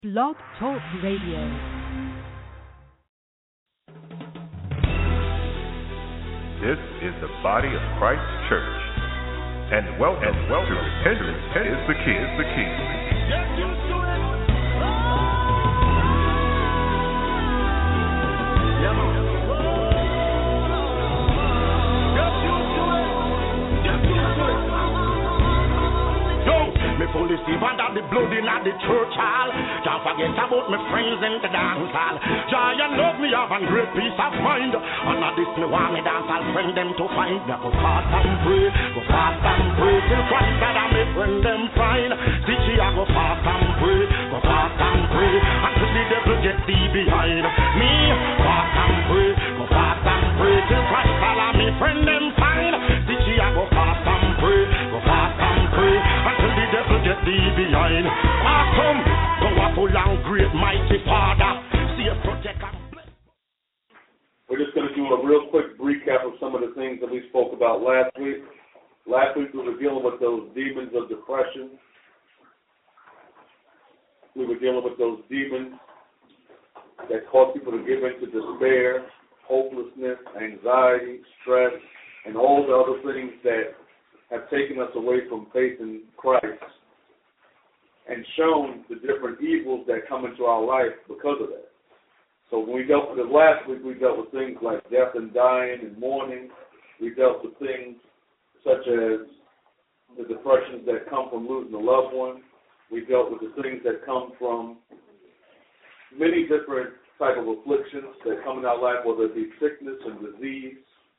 Blog Talk Radio. This is the body of Christ Church, and welcome to Repentance is the Key. Get used to it. Yeah, man. Get used to it. Yo, me fully see under the blood in the church hall. Can't forget about my friends in the dance hall. Joy and love me have a great peace of mind. And this me want me dance, I'll friend them to find. Go fast and pray till Christ that I may friend them find. Teach you I go fast and pray until the devil get thee behind me. Fast and pray till Christ that I may friend them find. Teach you I go fast and pray until the devil get thee behind. Awesome, powerful and great mighty Father, see us protect and bless. We're just going to do a real quick recap of some of the things that we spoke about last week. Last week we were dealing with those demons of depression. We were dealing with those demons that cause people to give into despair, hopelessness, anxiety, stress, and all the other things that have taken us away from faith in Christ and shown the different evils that come into our life because of that. So when we dealt with it last week, we dealt with things like death and dying and mourning. We dealt with things such as the depressions that come from losing a loved one. We dealt with the things that come from many different type of afflictions that come in our life, whether it be sickness and disease.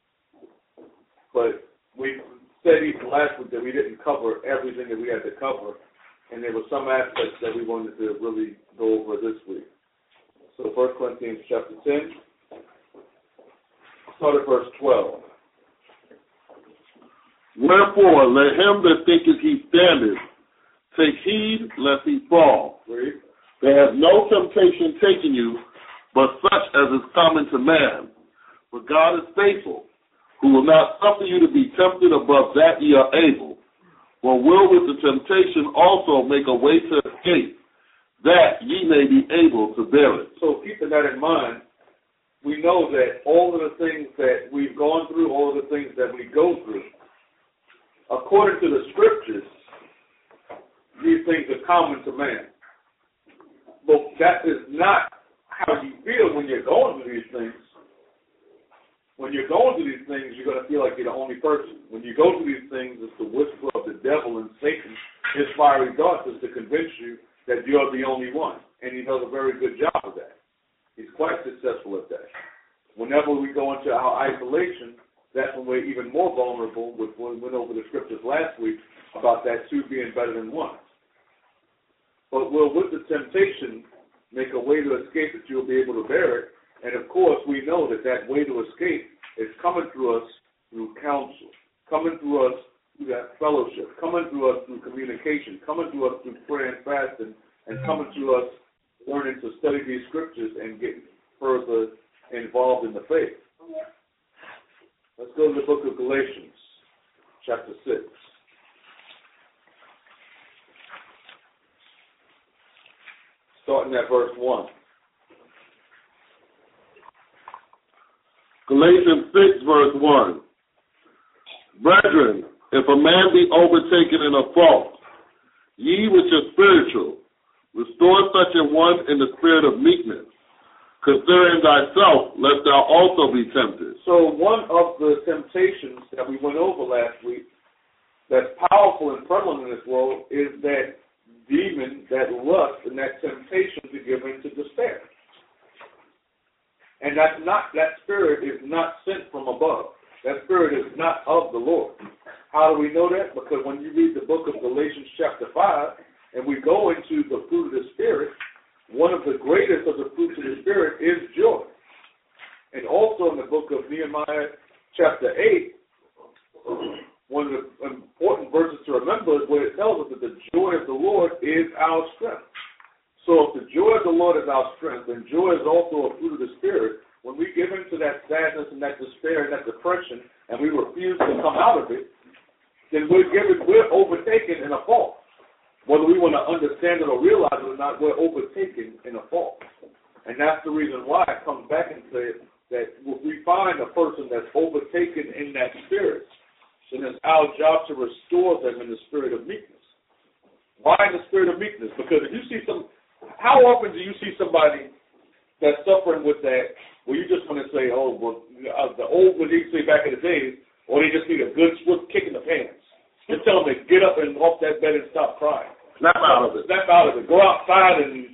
But we said even last week that we didn't cover everything that we had to cover, and there were some aspects that we wanted to really go over this week. So 1 Corinthians chapter 10, start at verse 12. Wherefore, let him that thinketh he standeth take heed lest he fall. Read. There hath no temptation taken you, but such as is common to man. For God is faithful, who will not suffer you to be tempted above that ye are able, but will with the temptation also make a way to escape, that ye may be able to bear it. So keeping that in mind, we know that all of the things that we've gone through, all of the things that we go through, according to the scriptures, these things are common to man. But that is not how you feel when you're going through these things. When you're going through these things, you're going to feel like you're the only person. When you go through these things, it's the whisper of the devil and Satan. His fiery darts is to convince you that you're the only one. And he does a very good job of that. He's quite successful at that. Whenever we go into our isolation, that's when we're even more vulnerable. We went over the scriptures last week about that two being better than one. But will, with the temptation, make a way to escape that you'll be able to bear it. And, of course, we know that that way to escape is coming through us through counsel, coming through us through that fellowship, coming through us through communication, coming through us through prayer and fasting, and coming through us learning to study these scriptures and get further involved in the faith. Let's go to the book of Galatians, chapter 6. Starting at verse 1. Galatians 6, verse 1. Brethren, if a man be overtaken in a fault, ye which are spiritual, restore such a one in the spirit of meekness, considering thyself, lest thou also be tempted. So one of the temptations that we went over last week that's powerful and prevalent in this world is that demon, that lust, and that temptation to give in to despair. And that spirit is not sent from above. That spirit is not of the Lord. How do we know that? Because when you read the book of Galatians chapter 5, and we go into the fruit of the Spirit, one of the greatest of the fruits of the Spirit is joy. And also in the book of Nehemiah chapter 8, one of the important verses to remember is where it tells us that the joy of the Lord is our strength. So if the joy of the Lord is our strength, and joy is also a fruit of the Spirit, when we give into that sadness and that despair and that depression, and we refuse to come out of it, then we're overtaken in a fault. whether we want to understand it or realize it or not, we're overtaken in a fall. And that's the reason why it comes back and says that if we find a person that's overtaken in that spirit, then it's our job to restore them in the spirit of meekness. Why in the spirit of meekness? Because if you see how often do you see somebody that's suffering with that, where you just want to say, oh, well, the old what they say back in the days, or they just need a good swift kick in the pants. Just tell them to get up and off that bed and stop crying. Snap out of it. Snap out of it. Go outside and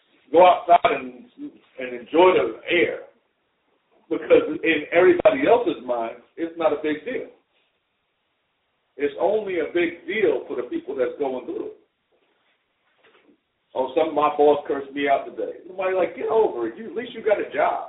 enjoy the air. Because in everybody else's mind, it's not a big deal. It's only a big deal for the people that's going through it. Oh, my boss cursed me out today. Somebody like, get over it. At least you got a job.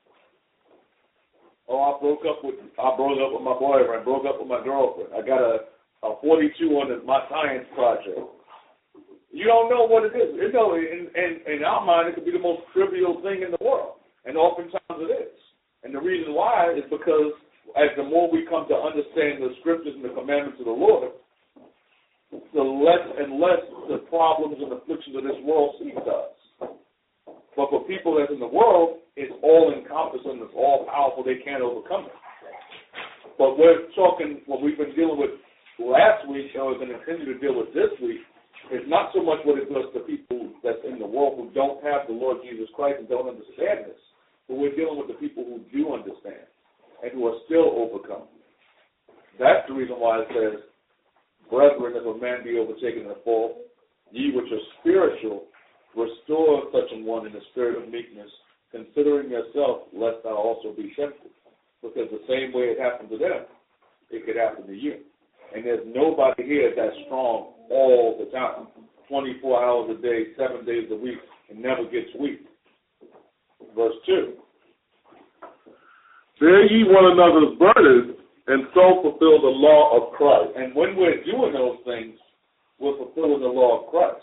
Oh, I broke up with my boyfriend. I broke up with my girlfriend. I got a 42 on my science project. You don't know what it is. In our mind, it could be the most trivial thing in the world, and oftentimes it is. And the reason why is because as the more we come to understand the scriptures and the commandments of the Lord, the less and less the problems and afflictions of this world seek us. But for people that's in the world, it's all encompassing, it's all powerful, they can't overcome it. But we're talking, what we've been dealing with last week, and we're going to continue to deal with this week, is not so much what it does to people that's in the world who don't have the Lord Jesus Christ and don't understand this, but we're dealing with the people who do understand and who are still overcome. That's the reason why it says, brethren, if a man be overtaken in a fall, ye which are spiritual, restore such an one in the spirit of meekness, considering yourself, lest thou also be tempted. Because the same way it happened to them, it could happen to you. And there's nobody here that's strong all the time, 24 hours a day, 7 days a week, and never gets weak. Verse 2. Bear ye one another's burdens, and so fulfill the law of Christ. And when we're doing those things, we're fulfilling the law of Christ.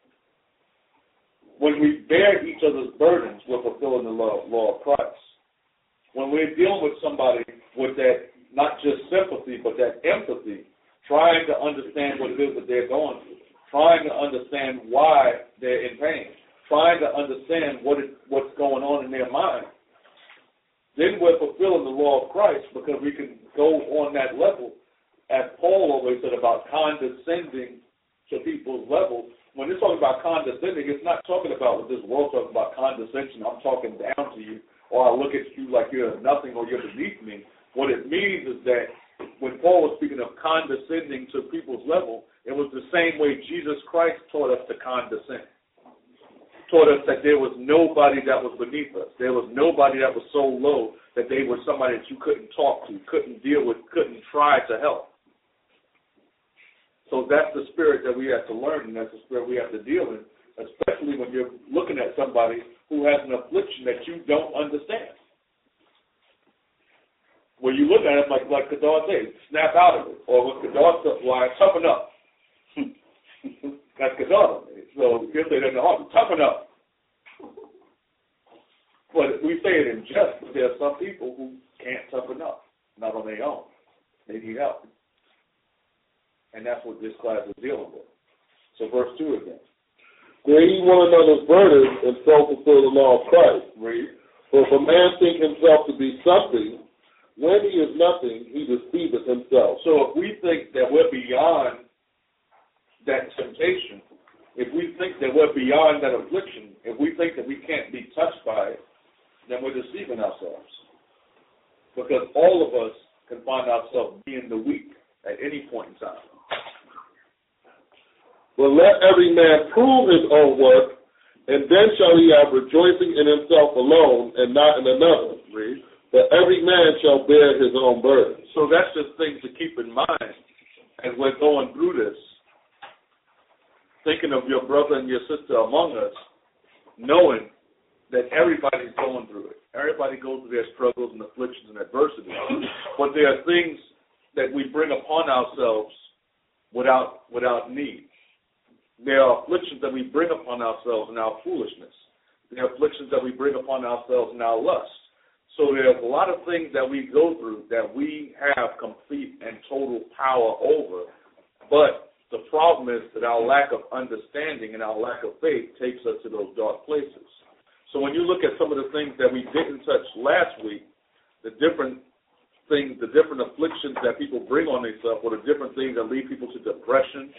When we bear each other's burdens, we're fulfilling the law of Christ. When we're dealing with somebody with that, not just sympathy, but that empathy, trying to understand what it is that they're going through, trying to understand why they're in pain, trying to understand what's going on in their mind, then we're fulfilling the law of Christ, because we can go on that level, as Paul always said about condescending to people's level. When it's talking about condescending, it's not talking about what this world talking about condescension. I'm talking down to you, or I look at you like you're nothing or you're beneath me. What it means is that when Paul was speaking of condescending to people's level, it was the same way Jesus Christ taught us to condescend. Taught us that there was nobody that was beneath us. There was nobody that was so low that they were somebody that you couldn't talk to, couldn't deal with, couldn't try to help. So that's the spirit that we have to learn, and that's the spirit we have to deal in, especially when you're looking at somebody who has an affliction that you don't understand. When you look at it, like Kadar said, snap out of it. Or what Kadar said, why, toughen up. That's Kadar. So he'll say that in the heart, toughen up. But we say it in jest, but there are some people who can't toughen up, not on their own. They need help. And that's what this class is dealing with. So verse 2 again. Bear ye one another's burdens, and so fulfill the law of Christ. Read. For if a man think himself to be something, when he is nothing, he deceiveth himself. So if we think that we're beyond that temptation, if we think that we're beyond that affliction, if we think that we can't be touched by it, then we're deceiving ourselves. Because all of us can find ourselves being the weak at any point in time. But let every man prove his own work, and then shall he have rejoicing in himself alone, and not in another. Read. But every man shall bear his own burden. So that's just things to keep in mind as we're going through this. Thinking of your brother and your sister among us, knowing that everybody's going through it. Everybody goes through their struggles and afflictions and adversity. But there are things that we bring upon ourselves without need. There are afflictions that we bring upon ourselves in our foolishness. There are afflictions that we bring upon ourselves in our lust. So there's a lot of things that we go through that we have complete and total power over, but The problem is that our lack of understanding and our lack of faith takes us to those dark places. So when you look at some of the things that we didn't touch last week, the different things, the different afflictions that people bring on themselves, or the different things that lead people to depression,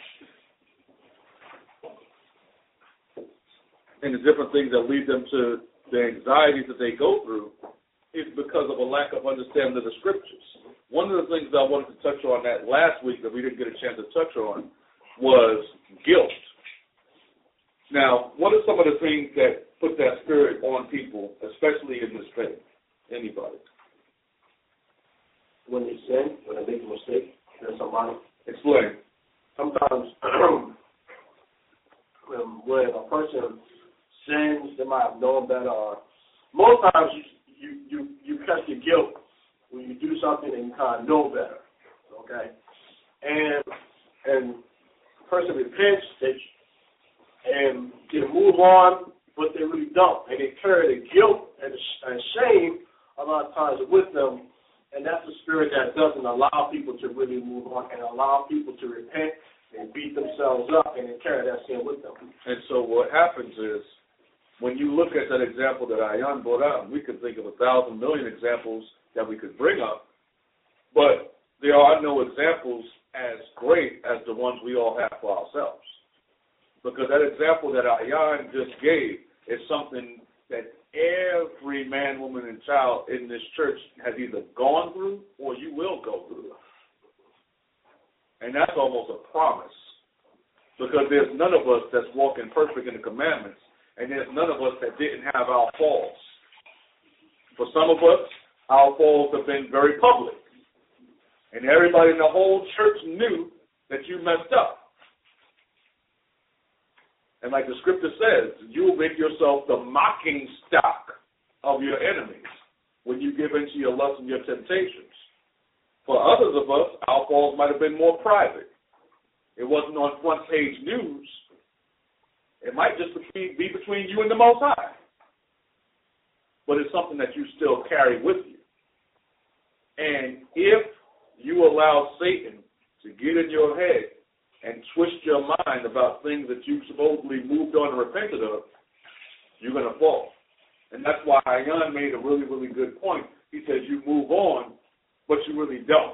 and the different things that lead them to the anxieties that they go through, is because of a lack of understanding of the scriptures. One of the things that I wanted to touch on that last week that we didn't get a chance to touch on was guilt. Now, what are some of the things that put that spirit on people, especially in this faith? Anybody? When they sin, when they make a mistake, there's somebody. Explain. Sometimes when a person sins, they might have known better. Or most times you catch the guilt when you do something and you kind of know better. Okay, and the person repents and they move on, but they really don't, and they carry the guilt and shame a lot of times with them. And that's a spirit that doesn't allow people to really move on and allow people to repent and beat themselves up and then carry that sin with them. And so what happens is, when you look at that example that Ayan brought up, we could think of 1,000 million examples that we could bring up, but there are no examples as great as the ones we all have for ourselves. Because that example that Ayan just gave is something that every man, woman, and child in this church has either gone through or you will go through. And that's almost a promise. Because there's none of us that's walking perfect in the commandments, and there's none of us that didn't have our falls. For some of us, our falls have been very public. And everybody in the whole church knew that you messed up. And like the scripture says, you will make yourself the mocking stock of your enemies when you give in to your lusts and your temptations. For others of us, our falls might have been more private. It wasn't on front page news. It might just be between you and the Most High. But it's something that you still carry with you. And if you allow Satan to get in your head and twist your mind about things that you supposedly moved on and repented of, you're going to fall. And that's why Ayan made a really, really good point. He says you move on, but you really don't.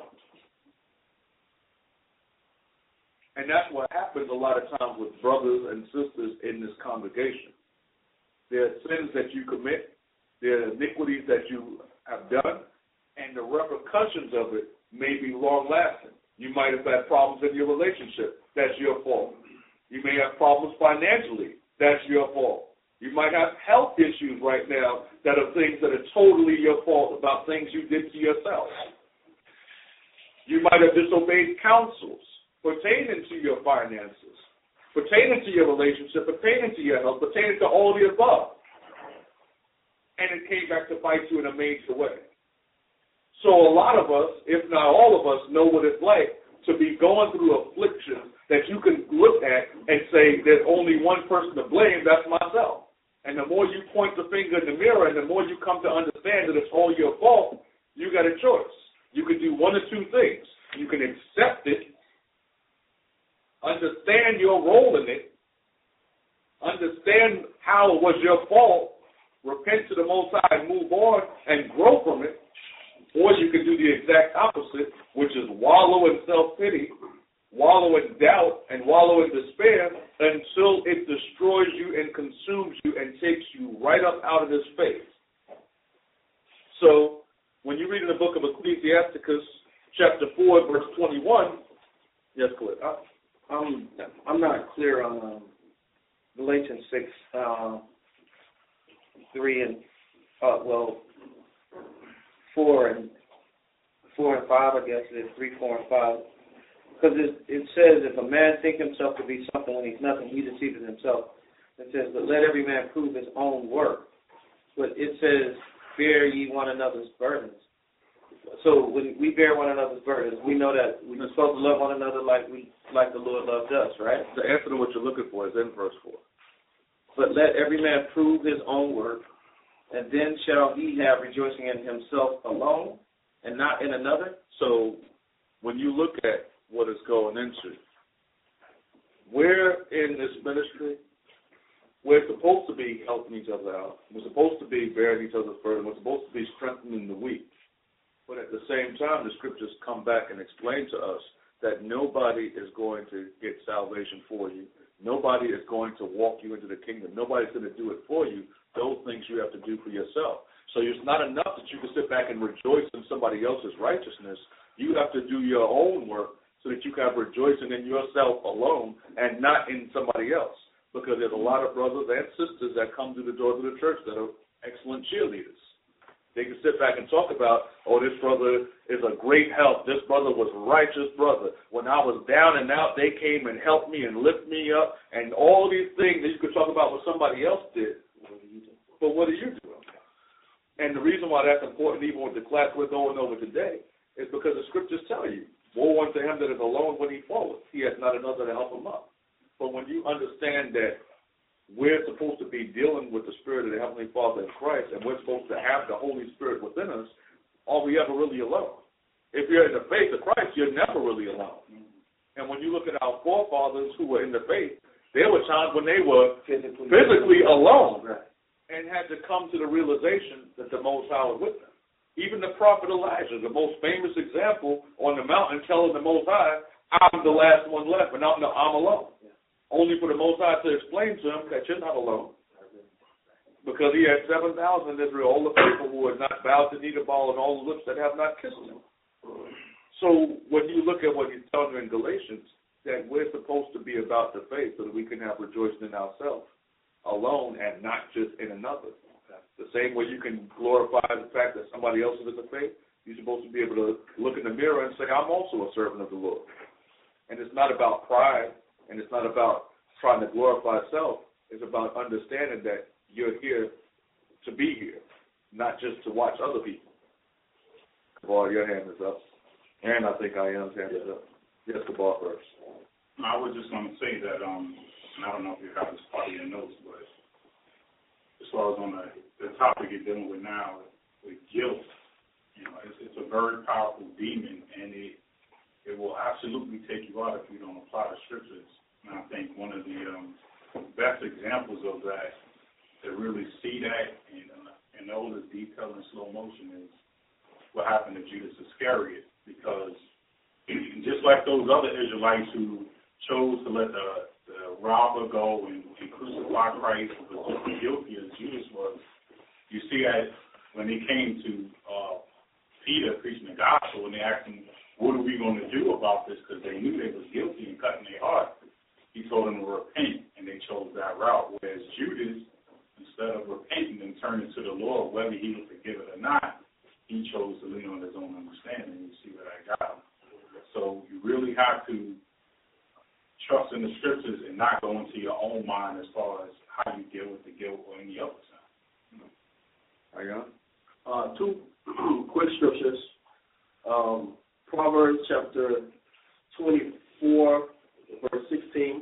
And that's what happens a lot of times with brothers and sisters in this congregation. There are sins that you commit, there are iniquities that you have done, and the repercussions of it may be long-lasting. You might have had problems in your relationship. That's your fault. You may have problems financially. That's your fault. You might have health issues right now that are things that are totally your fault about things you did to yourself. You might have disobeyed counsels pertaining to your finances, pertaining to your relationship, pertaining to your health, pertaining to all the above. And it came back to bite you in a major way. So a lot of us, if not all of us, know what it's like to be going through affliction that you can look at and say there's only one person to blame, that's myself. And the more you point the finger in the mirror and the more you come to understand that it's all your fault, you got a choice. You can do one or two things. You can accept it, understand your role in it, understand how it was your fault, repent to the Most High and move on and grow from it. Or you can do the exact opposite, which is wallow in self-pity, wallow in doubt, and wallow in despair until it destroys you and consumes you and takes you right up out of this faith. So when you read in the book of Ecclesiasticus, chapter 4, verse 21, yes, Cliff. I'm not clear on Galatians 6, 3 and 4 and 5, I guess it is 3, 4, and 5. Because it says, if a man think himself to be something when he's nothing, he deceives himself. It says, but let every man prove his own work. But it says, bear ye one another's burdens. So when we bear one another's burdens, we know that we're supposed to love one another like the Lord loved us, right? The answer to what you're looking for is in verse 4. But let every man prove his own work, and then shall he have rejoicing in himself alone and not in another. So when you look at what it's going into, we're in this ministry. We're supposed to be helping each other out. We're supposed to be bearing each other's burden. We're supposed to be strengthening the weak. But at the same time, the scriptures come back and explain to us that nobody is going to get salvation for you. Nobody is going to walk you into the kingdom. Nobody's going to do it for you. Those things you have to do for yourself. So it's not enough that you can sit back and rejoice in somebody else's righteousness. You have to do your own work so that you can have rejoicing in yourself alone and not in somebody else. Because there's a lot of brothers and sisters that come through the doors of the church that are excellent cheerleaders. They can sit back and talk about, oh, this brother is a great help. This brother was a righteous brother. When I was down and out, they came and helped me and lifted me up. And all these things that you could talk about what somebody else did. But what do you do? And the reason why that's important, even with the class we're going over today, is because the scriptures tell you, woe unto him that is alone when he falleth. He has not another to help him up. But when you understand that we're supposed to be dealing with the Spirit of the Heavenly Father in Christ, and we're supposed to have the Holy Spirit within us, are we ever really alone? If you're in the faith of Christ, you're never really alone. And when you look at our forefathers who were in the faith, there were times when they were physically alone and had to come to the realization that the Most High was with them. Even the prophet Elijah, the most famous example on the mountain, telling the Most High, I'm the last one left, and I'm alone. Only for the Most High to explain to him that you're not alone. Because he had 7,000 in Israel, all the people who had not bowed the knee to Baal and all the lips that have not kissed him. So when you look at what he's telling you in Galatians, that we're supposed to be about the faith so that we can have rejoicing in ourselves alone and not just in another. The same way you can glorify the fact that somebody else is in the faith, you're supposed to be able to look in the mirror and say, I'm also a servant of the Lord. And it's not about pride. And it's not about trying to glorify self. It's about understanding that you're here to be here, not just to watch other people. Boy, your hand is up. And I think I am's hand is up. Yes, the ball first. I was just going to say that, and I don't know if you have this part of your notes, but as far as on the topic you're dealing with now, with guilt, it's a very powerful demon, and it will absolutely take you out if you don't apply the scriptures. And I think one of the best examples of that, to really see that in all this detail in slow motion, is what happened to Judas Iscariot. Because just like those other Israelites who chose to let the robber go and crucify Christ, was just as guilty as Judas was, you see that when they came to Peter preaching the gospel, and they asked him, what are we going to do about this? Because they knew they was guilty and cut in their heart. He told them to repent, and they chose that route. Whereas Judas, instead of repenting and turning to the Lord, whether he would forgive it or not, he chose to lean on his own understanding. You see where that got him. So you really have to trust in the scriptures and not go into your own mind as far as how you deal with the guilt or any other time. Two quick scriptures. Proverbs chapter 24, verse 16.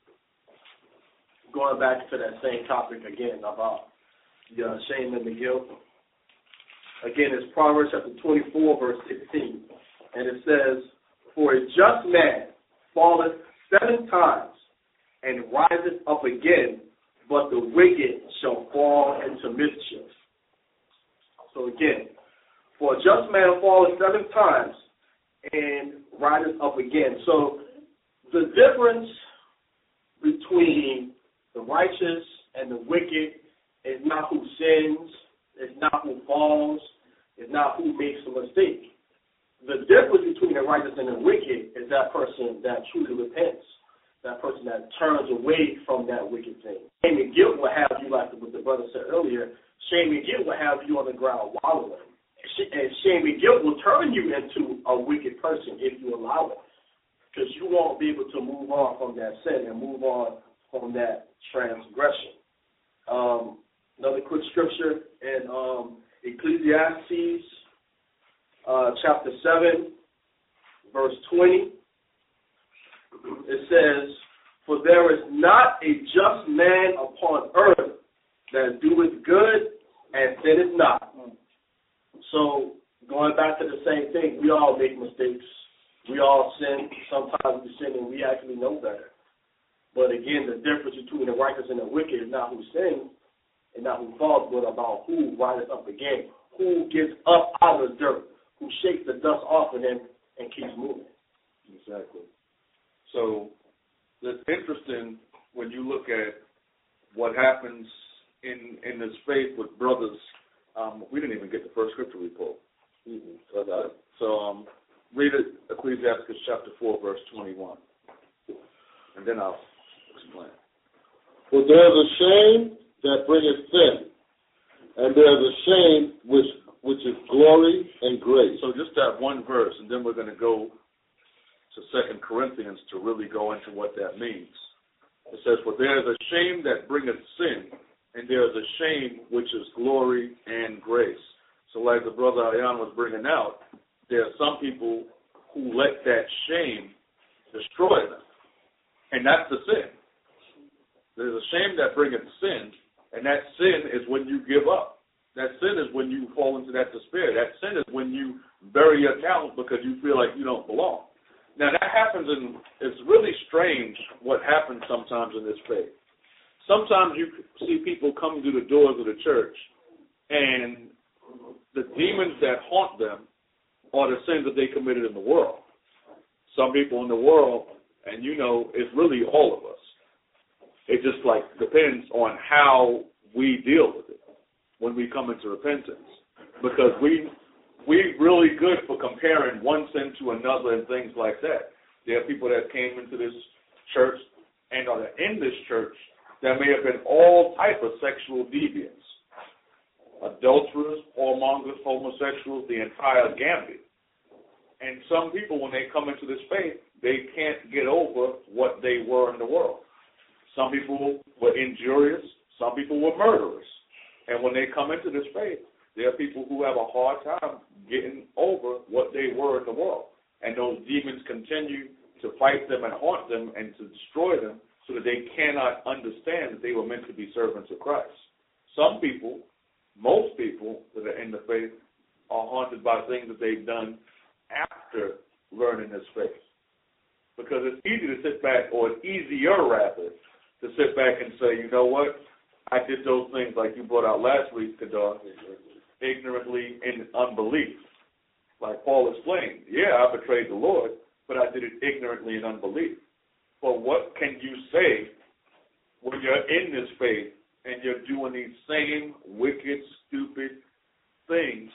Going back to that same topic again about the shame and the guilt. Again, it's Proverbs chapter 24, verse 16. And it says, for a just man falleth 7 times and riseth up again, but the wicked shall fall into mischief. So again, for a just man falleth 7 times and riseth up again. So the difference between the righteous and the wicked is not who sins, it's not who falls, it's not who makes a mistake. The difference between the righteous and the wicked is that person that truly repents, that person that turns away from that wicked thing. Shame and guilt will have you, like what the brother said earlier, shame and guilt will have you on the ground wallowing. And shame and guilt will turn you into a wicked person if you allow it, because you won't be able to move on from that sin and move on from that transgression. Another quick scripture in Ecclesiastes chapter 7, verse 20. It says, for there is not a just man upon earth that doeth good and sinneth not. So, going back to the same thing, we all make mistakes. We all sin. Sometimes we sin and we actually know better. But again, the difference between the righteous and the wicked is not who sins and not who falls, but about who rises up again, who gets up out of the dirt, who shakes the dust off of him and keeps moving. Exactly. So it's interesting when you look at what happens in this faith with brothers. We didn't even get the first scripture we pulled. So read it, Ecclesiastes chapter 4, verse 21. And then I'll explain. For there is a shame that bringeth sin, and there is a shame which is glory and grace. So just that one verse, and then we're going to go to 2 Corinthians to really go into what that means. It says, for there is a shame that bringeth sin, and there is a shame which is glory and grace. So like the brother Ayan was bringing out, there are some people who let that shame destroy them. And that's the sin. There's a shame that bringeth sin, and that sin is when you give up. That sin is when you fall into that despair. That sin is when you bury your talent because you feel like you don't belong. Now, that happens, and it's really strange what happens sometimes in this faith. Sometimes you see people come to the doors of the church, and the demons that haunt them are the sins that they committed in the world. Some people in the world, and it's really all of us. It just depends on how we deal with it when we come into repentance. Because we're really good for comparing one sin to another and things like that. There are people that came into this church and are in this church that may have been all type of sexual deviants. Adulterers, whoremongers, homosexuals, the entire gambit. And some people, when they come into this faith, they can't get over what they were in the world. Some people were injurious. Some people were murderers. And when they come into this faith, there are people who have a hard time getting over what they were in the world. And those demons continue to fight them and haunt them and to destroy them so that they cannot understand that they were meant to be servants of Christ. Some people, most people that are in the faith, are haunted by things that they've done after learning this faith. Because it's easy to sit back, or it's easier rather, to sit back and say, you know what, I did those things like you brought out last week, Kadar, ignorantly in unbelief. Like Paul explained, yeah, I betrayed the Lord, but I did it ignorantly in unbelief. But what can you say when you're in this faith and you're doing these same wicked, stupid things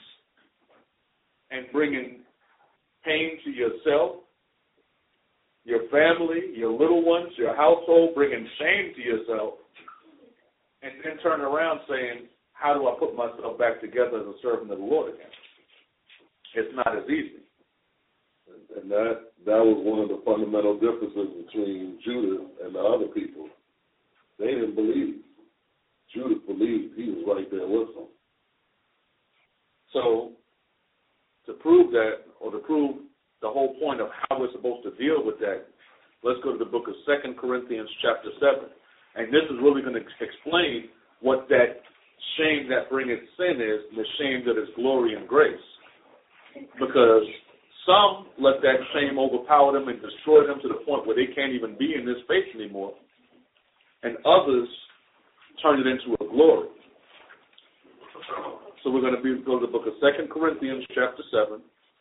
and bringing pain to yourself, your family, your little ones, your household, bringing shame to yourself, and then turn around saying, how do I put myself back together as a servant of the Lord again? It's not as easy. And that was one of the fundamental differences between Judah and the other people. They didn't believe. Judah believed. He was right there with them. So to prove that, or to prove the whole point of how we're supposed to deal with that, let's go to the book of 2 Corinthians chapter 7. And this is really going to explain what that shame that bringeth sin is, and the shame that is glory and grace. Because some let that shame overpower them and destroy them to the point where they can't even be in this faith anymore. And others turn it into a glory. So we're going to go to the book of 2 Corinthians chapter 7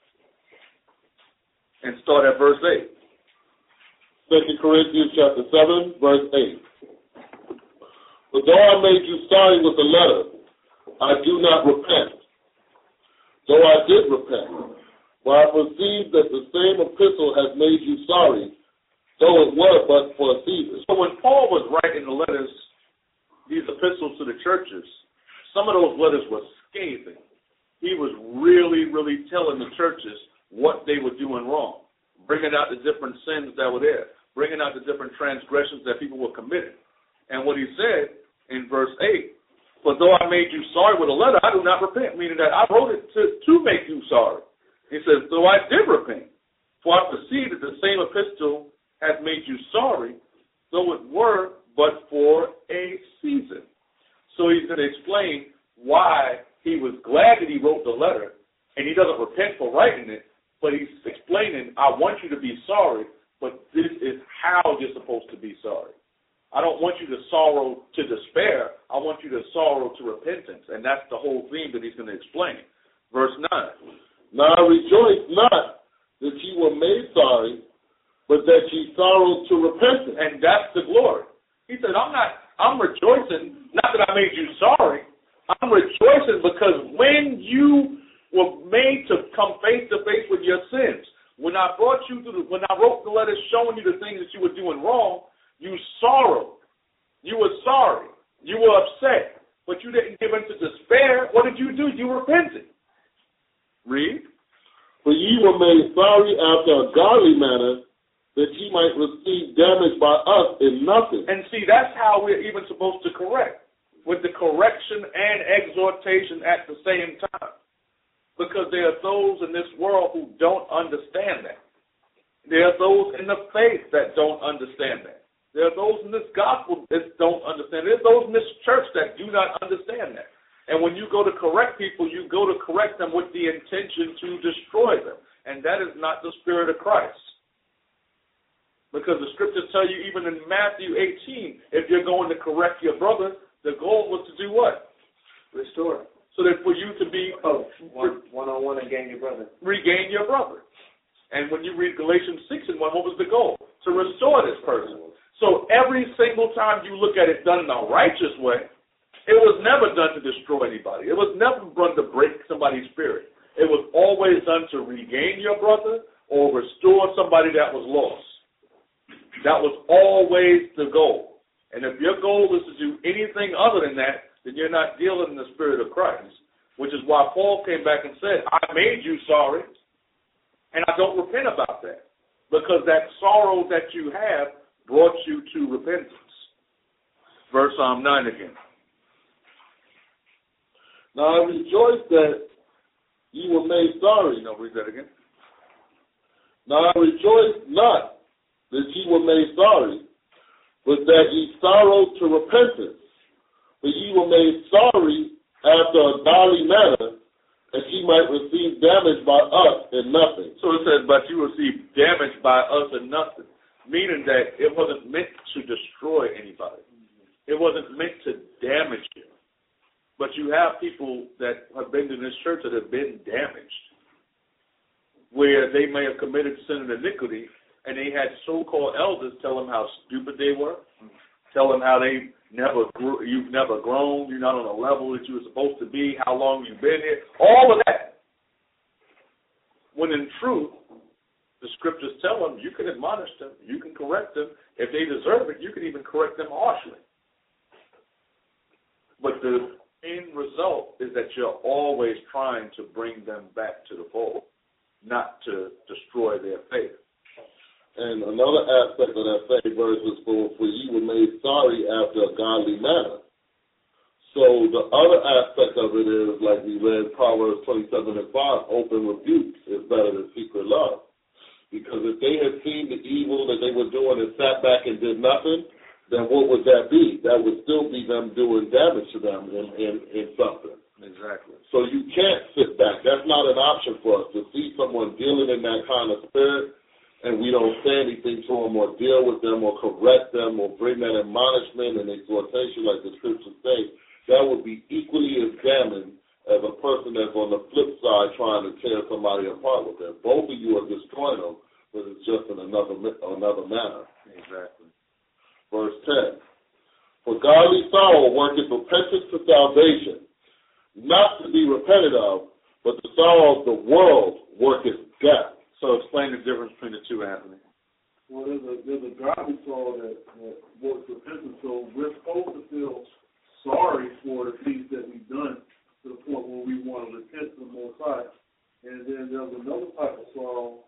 and start at verse 8. 2 Corinthians chapter 7, verse 8. But though I made you sorry with the letter, I do not repent. Though I did repent, for I perceive that the same epistle has made you sorry, though it were but for a season. So when Paul was writing the letters, these epistles to the churches, some of those letters were scathing. He was really, really telling the churches what they were doing wrong, bringing out the different sins that were there, bringing out the different transgressions that people were committing. And what he said in verse 8, for though I made you sorry with a letter, I do not repent, meaning that I wrote it to make you sorry. He says, though I did repent, for I perceive that the same epistle has made you sorry, though it were but for a season. So he's going to explain why he was glad that he wrote the letter, and he doesn't repent for writing it, but he's explaining, I want you to be sorry, but this is how you're supposed to be sorry. I don't want you to sorrow to despair. I want you to sorrow to repentance. And that's the whole theme that he's going to explain. Verse 9. Now rejoice not that ye were made sorry, but that ye sorrowed to repentance. And that's the glory. He said, I'm rejoicing, not that I made you sorry. I'm rejoicing because when you were made to come face to face with your sins, when I brought you when I wrote the letters showing you the things that you were doing wrong, you sorrowed. You were sorry. You were upset. But you didn't give in to despair. What did you do? You repented. Read. For ye were made sorry after a godly manner, that ye might receive damage by us in nothing. And see, that's how we're even supposed to correct, with the correction and exhortation at the same time. Because there are those in this world who don't understand that. There are those in the faith that don't understand that. There are those in this gospel that don't understand it. There are those in this church that do not understand that. And when you go to correct people, you go to correct them with the intention to destroy them. And that is not the spirit of Christ. Because the scriptures tell you, even in Matthew 18, if you're going to correct your brother, the goal was to do what? Restore. So that for you to be one-on-one and gain your brother. Regain your brother. And when you read Galatians 6:1, what was the goal? To restore this person. So every single time you look at it done in a righteous way, it was never done to destroy anybody. It was never done to break somebody's spirit. It was always done to regain your brother or restore somebody that was lost. That was always the goal. And if your goal is to do anything other than that, then you're not dealing in the spirit of Christ, which is why Paul came back and said, I made you sorry, and I don't repent about that, because that sorrow that you have brought you to repentance. Verse 9 again. Now I rejoice that ye were made sorry. No, read that again. Now I rejoice not that ye were made sorry, but that ye sorrowed to repentance. For ye were made sorry after a godly manner, that ye might receive damage by us in nothing. So it says, but you receive damage by us in nothing, meaning that it wasn't meant to destroy anybody. It wasn't meant to damage you. But you have people that have been in this church that have been damaged, where they may have committed sin and iniquity, and they had so-called elders tell them how stupid they were, tell them how they never grew, you've never grown, you're not on a level that you were supposed to be, how long you've been here, all of that. When in truth, the scriptures tell them you can admonish them, you can correct them. If they deserve it, you can even correct them harshly. But the end result is that you're always trying to bring them back to the fold, not to destroy their faith. And another aspect of that same verse is for ye were made sorry after a godly manner. So the other aspect of it is, like we read Proverbs 27:5, open rebuke is better than secret love. Because if they had seen the evil that they were doing and sat back and did nothing, then what would that be? That would still be them doing damage to them in something. Exactly. So you can't sit back. That's not an option for us to see someone dealing in that kind of spirit, and we don't say anything to them or deal with them or correct them or bring that admonishment and exhortation like the scriptures say. That would be equally as damning as a person that's on the flip side trying to tear somebody apart with them. Both of you are destroying them, but it's just in another manner. Exactly. Verse 10. For godly sorrow worketh repentance to salvation, not to be repented of, but the sorrow of the world worketh death. So explain the difference between the two, Anthony. Well, there's a godly sorrow that works repentance. So we're supposed to feel sorry for the things that we've done to the point where we want to repent to the Most High. And then there's another type of sorrow,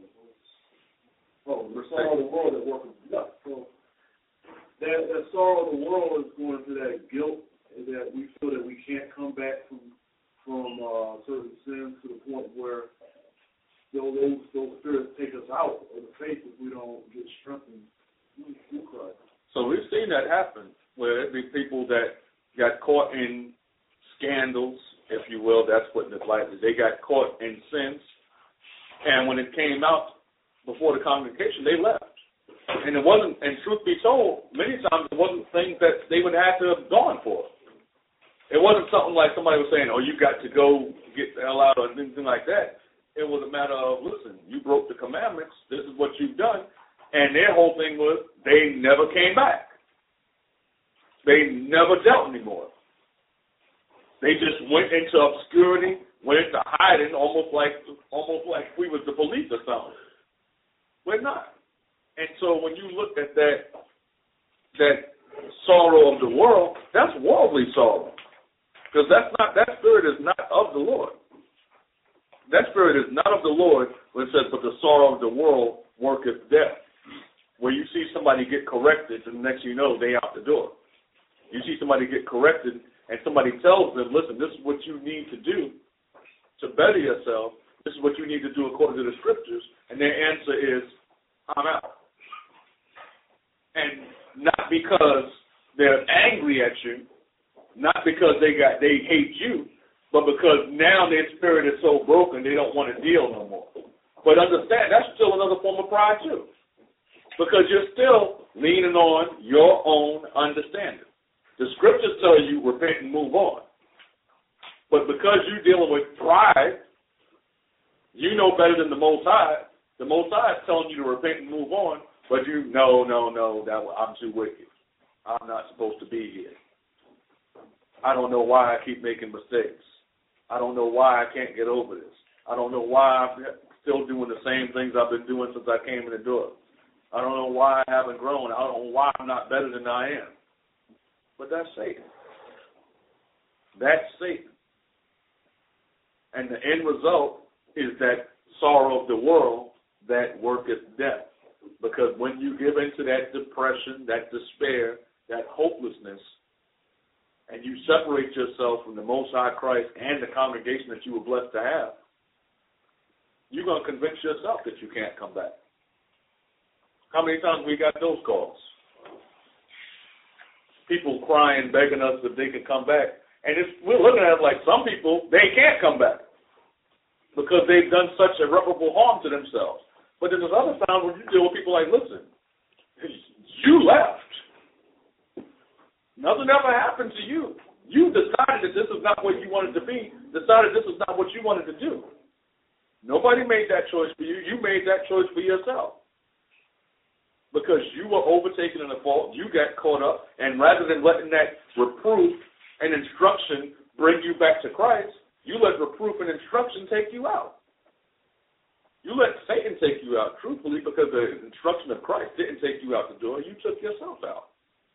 the sorrow of the world that works death. So that sorrow of the world is going to that guilt that we feel that we can't come back from certain sins to the point where those spirits take us out of the faith if we don't get strengthened through Christ. So we've seen that happen, where it be people that got caught in scandals, if you will. That's what the light is. They got caught in sins, and when it came out before the congregation, they left. And it wasn't, and truth be told, many times it wasn't things that they would have to have gone for. It wasn't something like somebody was saying, oh, you got to go get the hell out or anything like that. It was a matter of, listen, you broke the commandments, this is what you've done. And their whole thing was they never came back. They never dealt anymore. They just went into obscurity, went into hiding, almost like we was the police or something. We're not. And so when you look at that sorrow of the world, that's worldly sorrow. Because that spirit is not of the Lord. That spirit is not of the Lord when it says, but the sorrow of the world worketh death. Where you see somebody get corrected, and the next you know, they out the door. You see somebody get corrected, and somebody tells them, listen, this is what you need to do to better yourself. This is what you need to do according to the scriptures. And their answer is, I'm out. And not because they're angry at you, not because they hate you, but because now their spirit is so broken they don't want to deal no more. But understand, that's still another form of pride too, because you're still leaning on your own understanding. The scriptures tell you repent and move on. But because you're dealing with pride, you know better than the Most High. The Most High is telling you to repent and move on, but no, I'm too wicked. I'm not supposed to be here. I don't know why I keep making mistakes. I don't know why I can't get over this. I don't know why I'm still doing the same things I've been doing since I came in the door. I don't know why I haven't grown. I don't know why I'm not better than I am. But that's Satan. That's Satan. And the end result is that sorrow of the world that worketh death. Because when you give into that depression, that despair, that hopelessness, and you separate yourself from the Most High Christ and the congregation that you were blessed to have, you're going to convince yourself that you can't come back. How many times we got those calls? People crying, begging us that they can come back. And we're looking at it like some people, they can't come back because they've done such irreparable harm to themselves. But then there's other times when you deal with people like, listen, you left. Nothing ever happened to you. You decided that this is not what you wanted to be, decided this is not what you wanted to do. Nobody made that choice for you. You made that choice for yourself. Because you were overtaken in a fault, you got caught up, and rather than letting that reproof and instruction bring you back to Christ, you let reproof and instruction take you out. You let Satan take you out, truthfully, because the instruction of Christ didn't take you out the door. You took yourself out.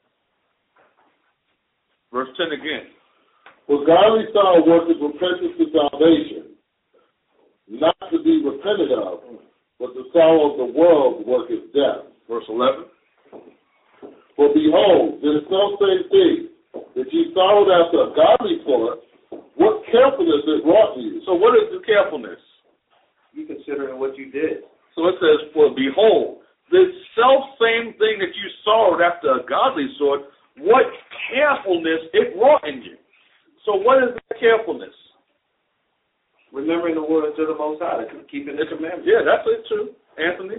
Verse 10 again. For godly sorrow worketh repentance to salvation, not to be repented of, but the sorrow of the world worketh death. Verse 11. For behold, this selfsame thing that ye sorrowed after a godly sort, what carefulness it wrought you. So what is the carefulness? You considering what you did. So it says, for behold, this self-same thing that you sorrowed after a godly sort, what carefulness it wrought in you. So what is that carefulness? Remembering the words of the Most High, keeping the commandments. Yeah, that's it too. Anthony?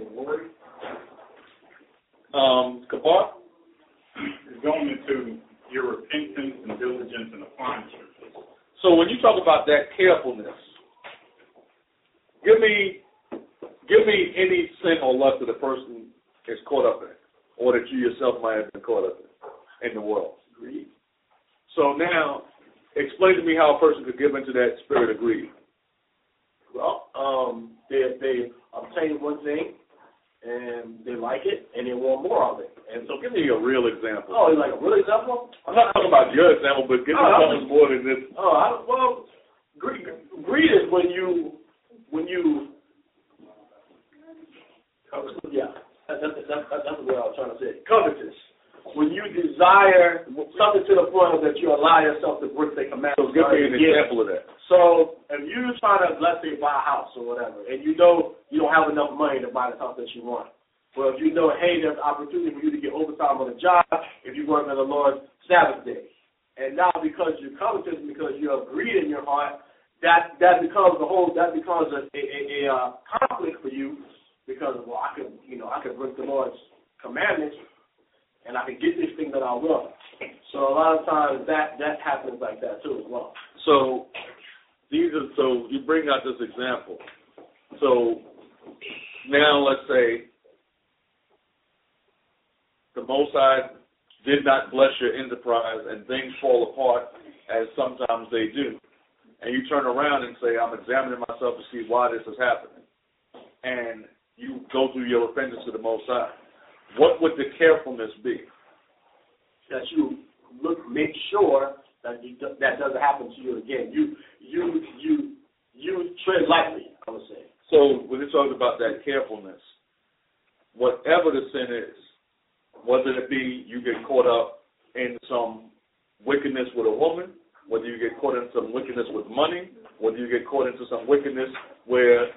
Kabar? It's going into your repentance and diligence and applying scriptures. So when you talk about that carefulness, give me any sin or lust that a person is caught up in, or that you yourself might have been caught up in the world. Greed. So now, explain to me how a person could give into that spirit of greed. Well, they obtain one thing, and they like it, and they want more of it. And so give me a real example. Oh, like a real example? I'm not talking about your example, but give me something more than this. Greed is when you yeah, that's what I was trying to say. Covetous. When you desire something to the point that you allow yourself to break the commandments. So give me an example of that. So if you're trying to, let's say, buy a house or whatever, and you know you don't have enough money to buy the house that you want. Well, if you know, hey, there's an opportunity for you to get overtime on the job if you work on the Lord's Sabbath day. And now because you're covetous, because you have greed in your heart, that becomes a conflict for you because, well, I could break the Lord's commandments, and I can get this thing that I want. So a lot of times that happens like that too as well. So you bring out this example. So now let's say the Most High did not bless your enterprise and things fall apart as sometimes they do. And you turn around and say, I'm examining myself to see why this is happening. And you go through your repentance to the Most High. What would the carefulness be? That you make sure that that doesn't happen to you again. You tread lightly, I would say. So when it talks about that carefulness, whatever the sin is, whether it be you get caught up in some wickedness with a woman, whether you get caught in some wickedness with money, whether you get caught into some wickedness where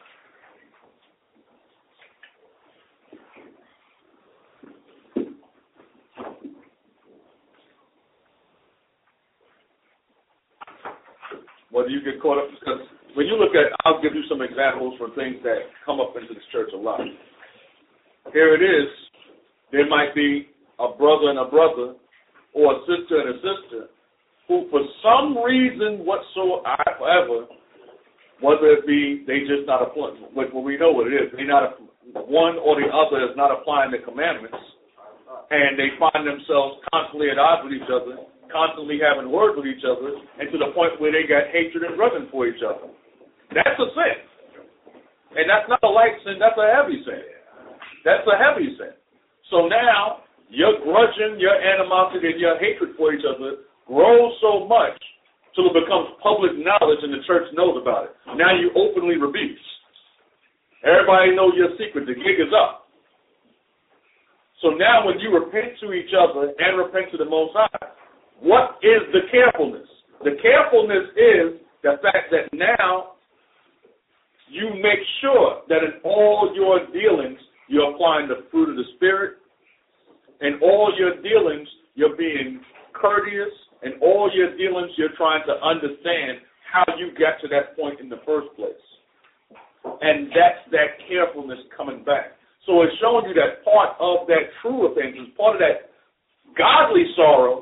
because when you look at, I'll give you some examples for things that come up into this church a lot. Here it is. There might be a brother and a brother or a sister and a sister who for some reason whatsoever, whether it be they just not applying, well, we know what it is. They not, one or the other is not applying the commandments, and they find themselves constantly at odds with each other, constantly having words with each other, and to the point where they got hatred and reverence for each other. That's a sin. And that's not a light sin, that's a heavy sin. That's a heavy sin. So now, your grudging, your animosity, and your hatred for each other grows so much till it becomes public knowledge and the church knows about it. Now you openly rebuke. Everybody knows your secret. The gig is up. So now when you repent to each other and repent to the Most High, what is the carefulness? The carefulness is the fact that now you make sure that in all your dealings you're applying the fruit of the Spirit. In all your dealings you're being courteous. In all your dealings you're trying to understand how you got to that point in the first place. And that's that carefulness coming back. So it's showing you that part of that true repentance, part of that godly sorrow,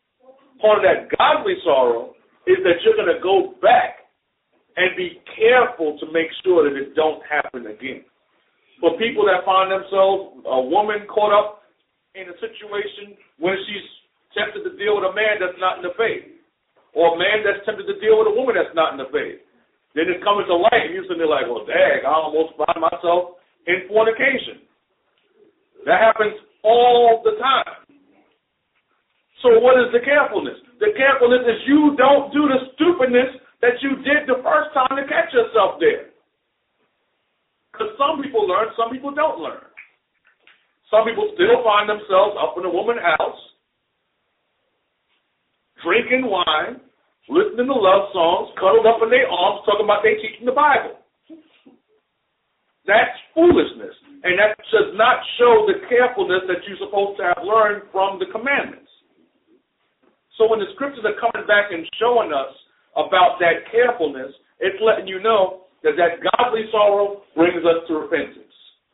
is that you're going to go back and be careful to make sure that it don't happen again. For people that find themselves, a woman caught up in a situation where she's tempted to deal with a man that's not in the faith, or a man that's tempted to deal with a woman that's not in the faith, then it comes to light, and you're sitting there like, well, dang, I almost find myself in fornication. That happens all the time. So what is the carefulness? The carefulness is you don't do the stupidness that you did the first time to catch yourself there. Because some people learn, some people don't learn. Some people still find themselves up in a woman's house, drinking wine, listening to love songs, cuddled up in their arms, talking about they teaching the Bible. That's foolishness. And that does not show the carefulness that you're supposed to have learned from the commandments. So when the scriptures are coming back and showing us about that carefulness, it's letting you know that that godly sorrow brings us to repentance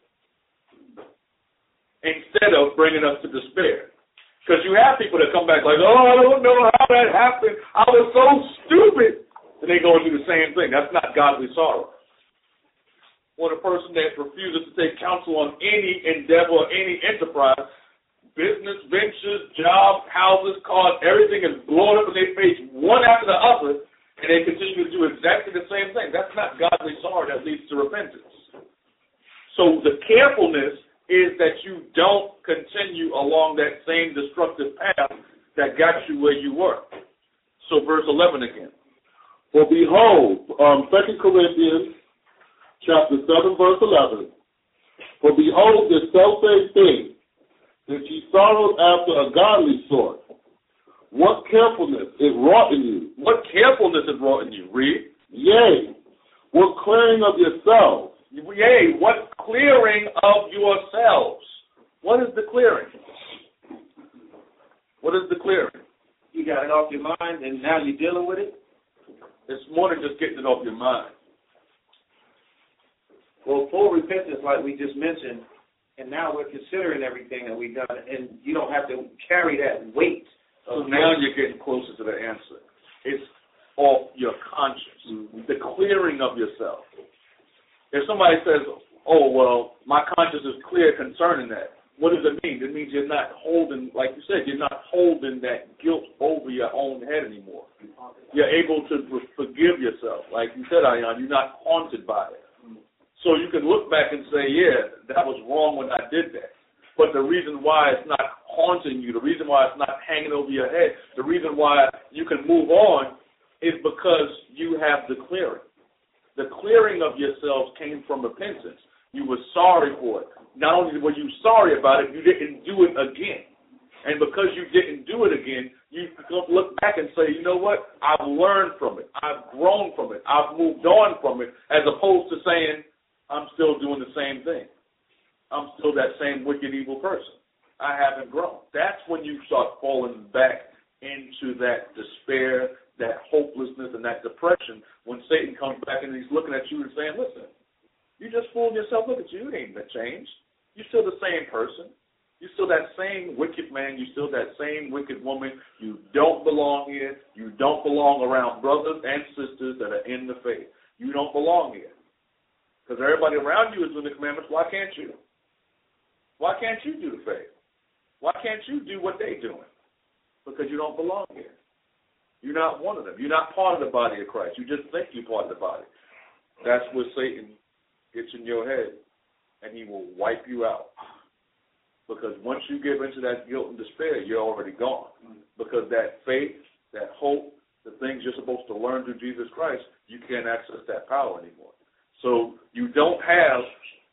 instead of bringing us to despair. Because you have people that come back like, oh, I don't know how that happened. I was so stupid. And they go and do the same thing. That's not godly sorrow. Or the person that refuses to take counsel on any endeavor, any enterprise, business, ventures, job, houses, cars, everything is blowing up in their face one after the other, and they continue to do exactly the same thing. That's not godly sorrow that leads to repentance. So the carefulness is that you don't continue along that same destructive path that got you where you were. So verse 11 again. For behold, 2 Corinthians chapter 7, verse 11. For behold, this selfsame thing, that ye sorrowed after a godly sort. What carefulness is wrought in you? What carefulness is wrought in you? Read. Yea, what clearing of yourselves? Yea, what clearing of yourselves? What is the clearing? What is the clearing? You got it off your mind, and now you're dealing with it? It's more than just getting it off your mind. Well, full repentance, like we just mentioned, And now we're considering everything that we've done, and you don't have to carry that weight. So now you're getting closer to the answer. It's off your conscience, the clearing of yourself. If somebody says, oh, well, my conscience is clear concerning that, what does it mean? It means you're not holding, like you said, you're not holding that guilt over your own head anymore. You're able to forgive yourself. Like you said, Ayan, you're not haunted by it. So you can look back and say, yeah, that was wrong when I did that. But the reason why it's not haunting you, the reason why it's not hanging over your head, the reason why you can move on is because you have the clearing. The clearing of yourselves came from repentance. You were sorry for it. Not only were you sorry about it, you didn't do it again. And because you didn't do it again, you look back and say, you know what? I've learned from it. I've grown from it. I've moved on from it, as opposed to saying, I'm still doing the same thing. I'm still that same wicked, evil person. I haven't grown. That's when you start falling back into that despair, that hopelessness, and that depression, when Satan comes back and he's looking at you and saying, listen, you just fooled yourself. Look at you. You ain't been changed. You're still the same person. You're still that same wicked man. You're still that same wicked woman. You don't belong here. You don't belong around brothers and sisters that are in the faith. You don't belong here. Because everybody around you is doing the commandments. Why can't you? Why can't you do the faith? Why can't you do what they're doing? Because you don't belong here. You're not one of them. You're not part of the body of Christ. You just think you're part of the body. That's where Satan gets in your head, and he will wipe you out. Because once you give into that guilt and despair, you're already gone. Because that faith, that hope, the things you're supposed to learn through Jesus Christ, you can't access that power anymore. So you don't have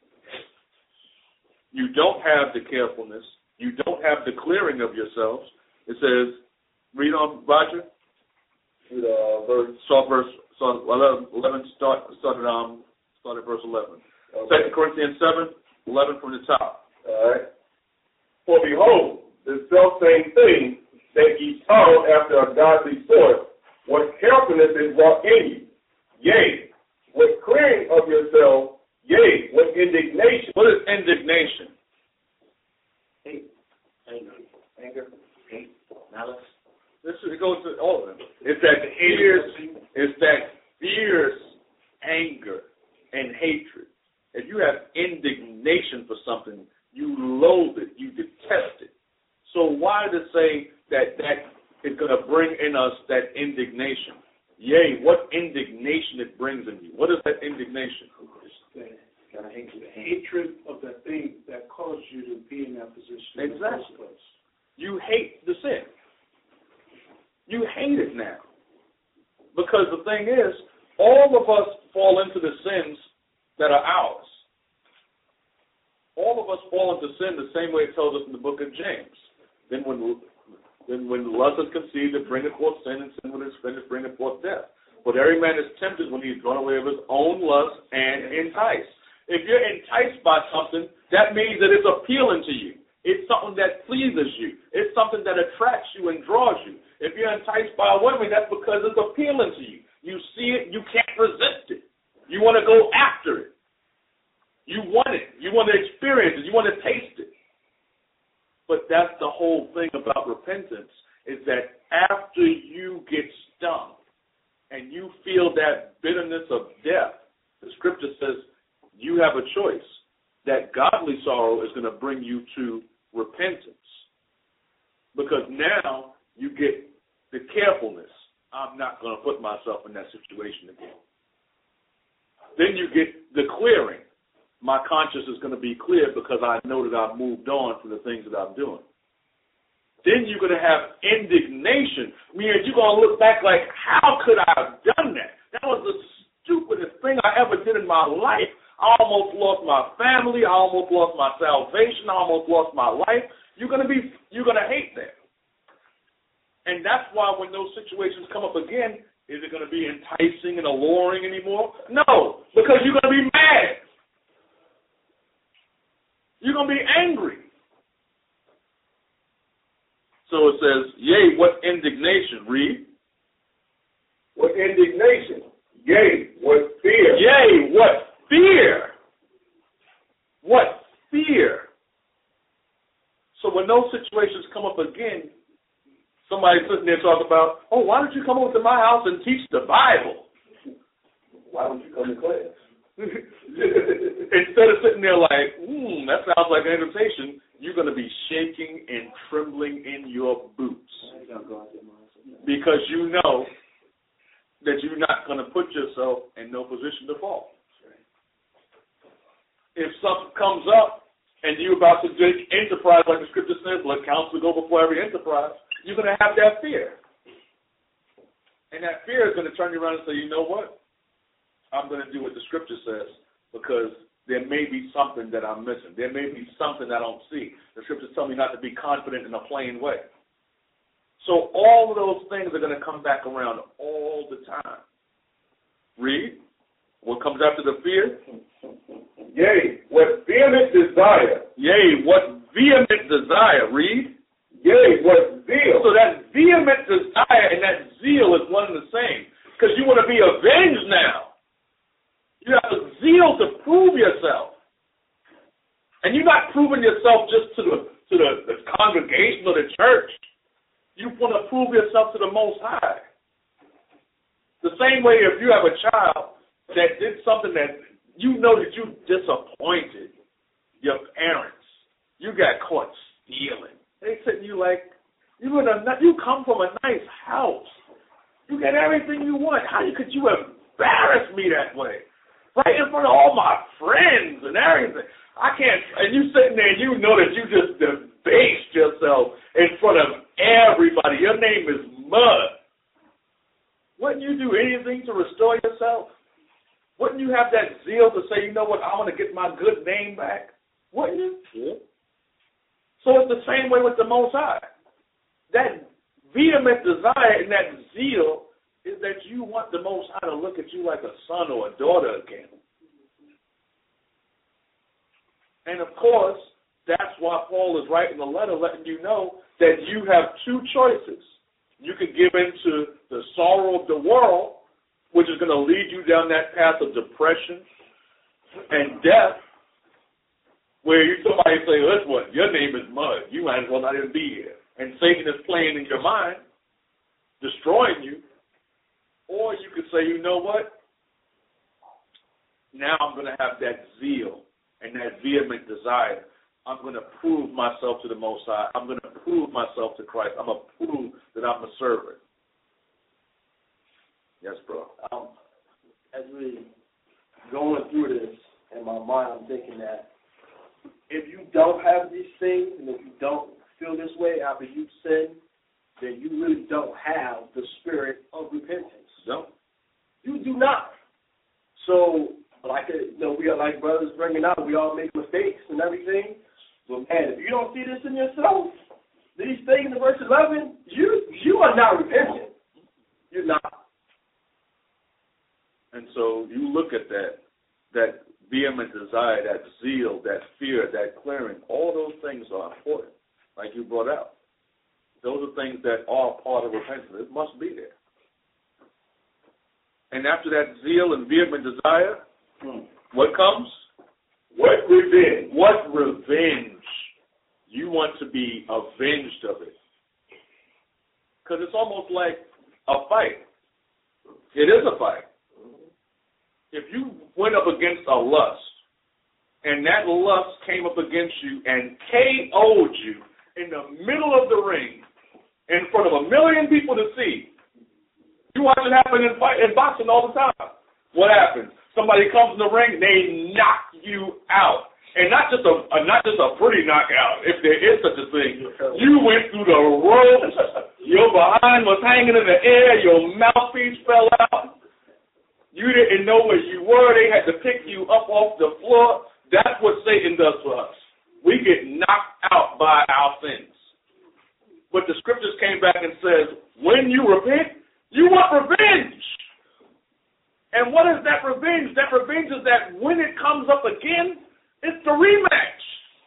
the carefulness. You don't have the clearing of yourselves. It says, read on, Roger. Verse 11. Start at verse 11. Okay. 2 Corinthians 7:11 from the top. All right. For behold, the selfsame thing that ye sought after a godly source, what carefulness is wrought in you. Yea, what clearing of yourself, yea, what indignation. What is indignation? Hate, anger, hate, malice. It goes to all of them. It's that fierce anger and hatred. If you have indignation for something, you loathe it, you detest it. So why does it say that is going to bring in us that indignation? Yea, what indignation it brings in you. What is that indignation? Hatred of that thing that caused you to be in that position. Exactly. In the first place. You hate the sin. You hate it now. Because the thing is, all of us fall into the sins that are ours. All of us fall into sin the same way it tells us in the book of James. Then when lust is conceived, it bringeth forth sin, and sin when it is finished, bringeth forth death. But every man is tempted when he is drawn away of his own lust and enticed. If you're enticed by something, that means that it's appealing to you. It's something that pleases you. It's something that attracts you and draws you. If you're enticed by a woman, that's because it's appealing to you. You see it, you can't resist it. You want to go after it. You want it. You want to experience it. You want to taste it. But that's the whole thing about repentance, is that after you get stung and you feel that bitterness of death, the scripture says you have a choice. That godly sorrow is going to bring you to repentance. Because now you get the carefulness. I'm not going to put myself in that situation again. Then you get the clearing. My conscience is going to be clear because I know that I've moved on from the things that I'm doing. Then you're going to have indignation, meaning you're going to look back like, how could I have done that? That was the stupidest thing I ever did in my life. I almost lost my family. I almost lost my salvation. I almost lost my life. You're going to hate that. And that's why when those situations come up again, is it going to be enticing and alluring anymore? No, because you're going to be mad. You're going to be angry. So it says, yea, what indignation? Read. What indignation? Yea, what fear? Yea, what fear? What fear? So when those situations come up again, somebody sitting there talking about, oh, why don't you come over to my house and teach the Bible? Why don't you come to class? Instead of sitting there like, that sounds like an invitation, you're going to be shaking and trembling in your boots. Because you know that you're not going to put yourself in no position to fall. If something comes up and you're about to take enterprise, like the scripture says, let counsel go before every enterprise, you're going to have that fear. And that fear is going to turn you around and say, you know what? I'm going to do what the scripture says because there may be something that I'm missing. There may be something I don't see. The scriptures tell me not to be confident in a plain way. So all of those things are going to come back around all the time. Read. What comes after the fear? Yea, what vehement desire. Yea, what vehement desire. Read. Yea, what zeal. So that vehement desire and that zeal is one and the same. Because you want to be avenged now. You have a zeal to prove yourself. And you're not proving yourself just to the congregation or the church. You want to prove yourself to the Most High. The same way if you have a child that did something that you know that you disappointed your parents. You got caught stealing. They said you like, you come from a nice house. You get everything you want. How could you embarrass me that way? Right in front of all my friends and everything. I can't, and you sitting there and you know that you just debased yourself in front of everybody. Your name is mud. Wouldn't you do anything to restore yourself? Wouldn't you have that zeal to say, you know what, I want to get my good name back? Wouldn't you? Yeah. So it's the same way with the Most High. That vehement desire and that zeal is that you want the Most High to look at you like a son or a daughter again. And, of course, that's why Paul is writing the letter letting you know that you have two choices. You can give in to the sorrow of the world, which is going to lead you down that path of depression and death, where somebody say, listen, what, your name is mud. You might as well not even be here. And Satan is playing in your mind, destroying you. Or you could say, you know what? Now I'm going to have that zeal and that vehement desire. I'm going to prove myself to the Most High. I'm going to prove myself to Christ. I'm going to prove that I'm a servant. Yes, bro. As we going through this, in my mind, I'm thinking that if you don't have these things and if you don't feel this way after you've sinned, then you really don't have the spirit of repentance. No. You do not. So, we are like brothers bringing out, we all make mistakes and everything. But, man, if you don't see this in yourself, these things in verse 11, you are not repentant. You're not. And so you look at that vehement desire, that zeal, that fear, that clearing, all those things are important, like you brought out. Those are things that are part of repentance. It must be there. And after that zeal and vehement desire, what comes? What revenge? What revenge? You want to be avenged of it. Because it's almost like a fight. It is a fight. If you went up against a lust, and that lust came up against you and KO'd you in the middle of the ring, in front of 1 million people to see, you watch it happen in boxing all the time. What happens? Somebody comes in the ring, they knock you out. And not just a pretty knockout, if there is such a thing. You went through the ropes, your behind was hanging in the air, your mouthpiece fell out. You didn't know where you were. They had to pick you up off the floor. That's what Satan does for us. We get knocked out by our sins. But the scriptures came back and says, when you repent, you want revenge. And what is that revenge? That revenge is that when it comes up again, it's the rematch.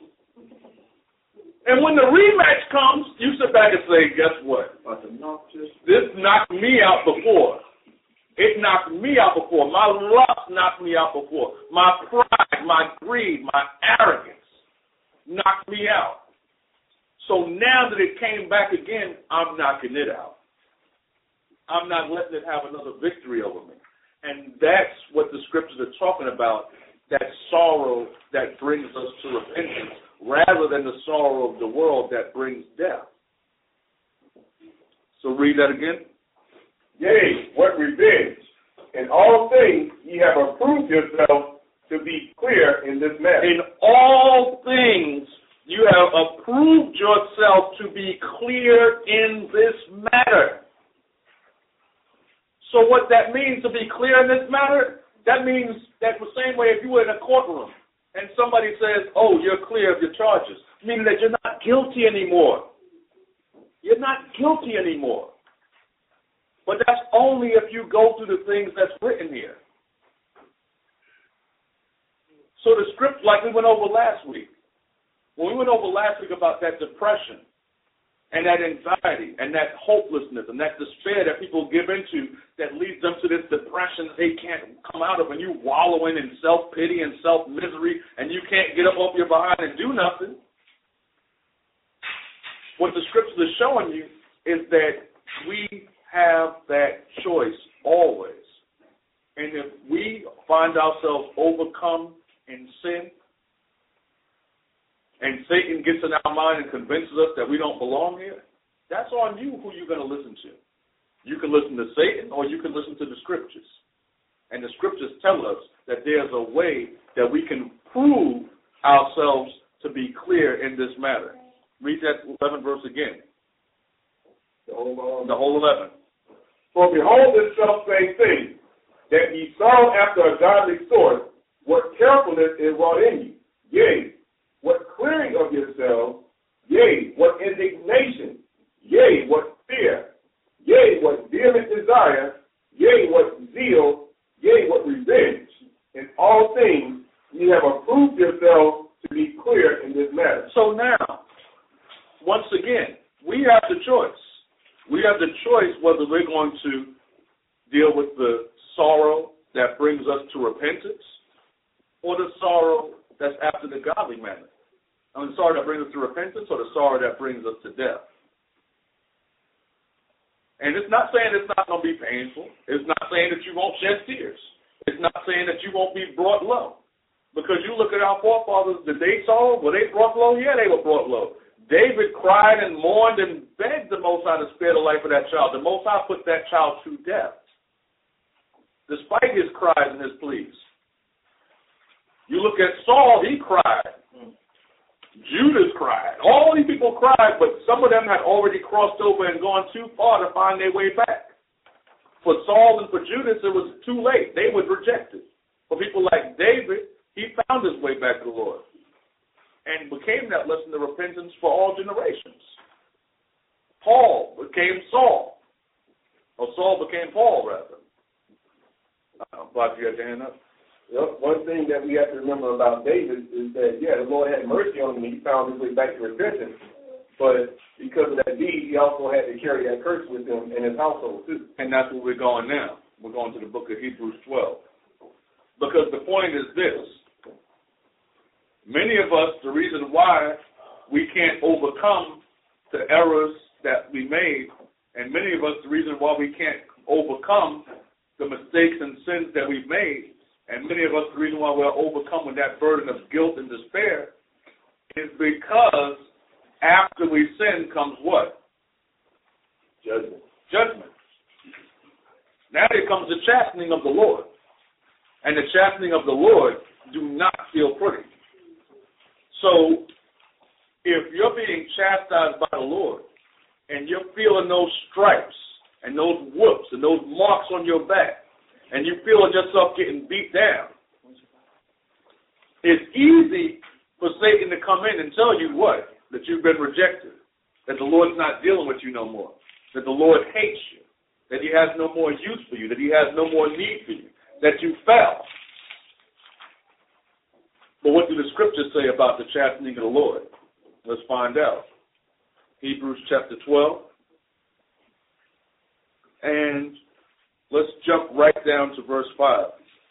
And when the rematch comes, you sit back and say, guess what? This knocked me out before. It knocked me out before. My lust knocked me out before. My pride, my greed, my arrogance knocked me out. So now that it came back again, I'm knocking it out. I'm not letting it have another victory over me. And that's what the scriptures are talking about, that sorrow that brings us to repentance, rather than the sorrow of the world that brings death. So read that again. Yea, what revenge? In all things ye have approved yourself to be clear in this matter. In all things you have approved yourself to be clear in this matter. So what that means to be clear in this matter, that means that the same way if you were in a courtroom and somebody says, oh, you're clear of your charges, meaning that you're not guilty anymore. You're not guilty anymore. But that's only if you go through the things that's written here. So the script, like we went over last week, when we went over last week about that depression and that anxiety and that hopelessness and that despair that people give into that leads them to this depression they can't come out of, and you wallowing in self-pity and self-misery and you can't get up off your behind and do nothing. What the scriptures are showing you is that we have that choice always. And if we find ourselves overcome in sin, and Satan gets in our mind and convinces us that we don't belong here, that's on you who you're going to listen to. You can listen to Satan or you can listen to the scriptures. And the scriptures tell us that there's a way that we can prove ourselves to be clear in this matter. Read that 11th verse again. The whole 11. For behold this selfsame thing, that ye sought after a godly source, what carefulness is wrought in you. Yea, what clearing of yourselves, yea, what indignation, yea, what fear, yea, what vehement desire, yea, what zeal, yea, what revenge. In all things ye have approved yourselves to be clear in this matter. So now, once again, we have the choice. We have the choice whether we're going to deal with the sorrow that brings us to repentance or the sorrow that's after the godly manner. I mean, the sorrow that brings us to repentance or the sorrow that brings us to death. And it's not saying it's not going to be painful. It's not saying that you won't shed tears. It's not saying that you won't be brought low. Because you look at our forefathers, did they sorrow? Were they brought low? Yeah, they were brought low. David cried and mourned and begged the Most High to spare the life of that child. The Most High put that child to death, despite his cries and his pleas. You look at Saul, he cried. Judas cried. All these people cried, but some of them had already crossed over and gone too far to find their way back. For Saul and for Judas, it was too late. They were rejected. For people like David, he found his way back to the Lord and became that lesson of repentance for all generations. Paul became Saul. Or Saul became Paul, rather. Bob, you had your hand up? Yep. One thing that we have to remember about David is that, the Lord had mercy on him. He found his way back to repentance. But because of that deed, he also had to carry that curse with him in his household, too. And that's where we're going now. We're going to the book of Hebrews 12. Because the point is this. Many of us, the reason why we can't overcome the errors that we made, and many of us, the reason why we can't overcome the mistakes and sins that we've made, and many of us, the reason why we're overcome with that burden of guilt and despair, is because after we sin comes what? Judgment. Judgment. Now here comes the chastening of the Lord. And the chastening of the Lord do not feel pretty. So if you're being chastised by the Lord and you're feeling those stripes and those whoops and those marks on your back and you feeling yourself getting beat down, it's easy for Satan to come in and tell you what? That you've been rejected, that the Lord's not dealing with you no more, that the Lord hates you, that he has no more use for you, that he has no more need for you, that you fell. But what do the scriptures say about the chastening of the Lord? Let's find out. Hebrews chapter 12. And let's jump right down to verse 5.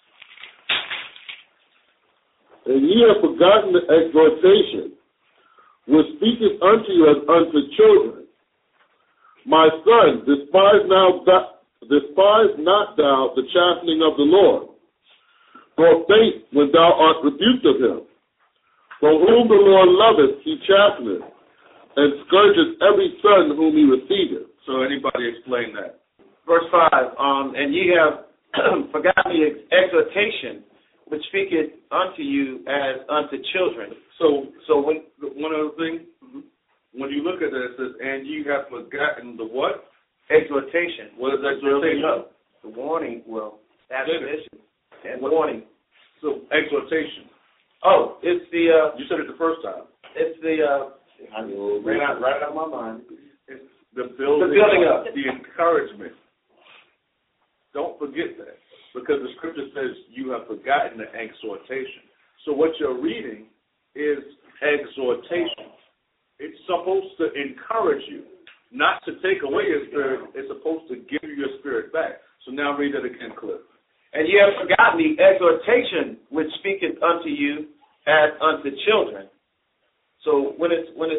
And ye have forgotten the exhortation, which speaketh unto you as unto children. My son, despise not thou the chastening of the Lord, nor faint when thou art rebuked of him. For whom the Lord loveth, he chasteneth, and scourges every son whom he receiveth. So anybody explain that? Verse 5, and ye have forgotten the exhortation which speaketh unto you as unto children. So when, one other thing, when you look at it, it says, and ye have forgotten the what? Exhortation. What is exhortation? The warning, admonition and warning. So exhortation. Oh, it's the... you said it the first time. It's the... ran out of my mind. It's the building up. The encouragement. Don't forget that, because the scripture says you have forgotten the exhortation. So what you're reading is exhortation. It's supposed to encourage you, not to take away your spirit. It's supposed to give you your spirit back. So now read that again, Cliff. And ye have forgotten the exhortation which speaketh unto you as unto children. So when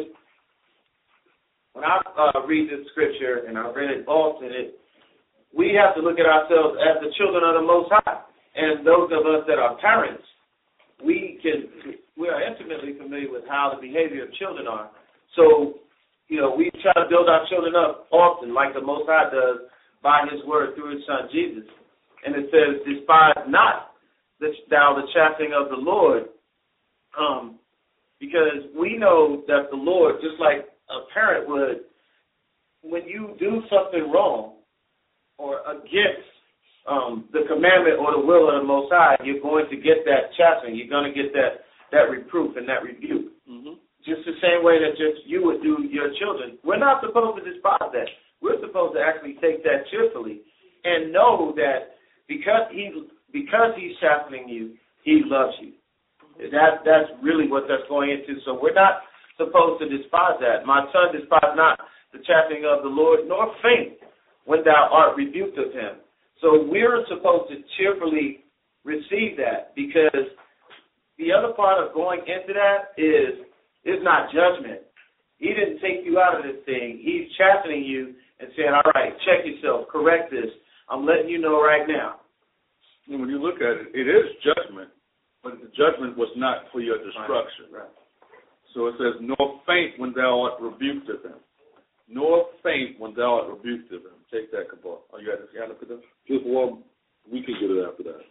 I read this scripture, and I read it often, we have to look at ourselves as the children of the Most High. And those of us that are parents, we are intimately familiar with how the behavior of children are. So, we try to build our children up often, like the Most High does by His word through His Son Jesus. And it says, despise not thou the chastening of the Lord, because we know that the Lord, just like a parent would, when you do something wrong or against the commandment or the will of the Most High, you're going to get that chastening. You're going to get that reproof and that rebuke. Mm-hmm. Just the same way that just you would do your children. We're not supposed to despise that. We're supposed to actually take that cheerfully and know that because he's chastening you, he loves you. That's really what that's going into. So we're not supposed to despise that. My son, despise not the chastening of the Lord, nor faint when thou art rebuked of him. So we're supposed to cheerfully receive that, because the other part of going into that is not judgment. He didn't take you out of this thing. He's chastening you and saying, all right, check yourself, correct this. I'm letting you know right now. And when you look at it, it is judgment, but the judgment was not for your destruction. Right. So it says, nor faint when thou art rebuked of him. Nor faint when thou art rebuked of him. Take that, Kabal. Oh, you got to put that? Just one. We can get it after that.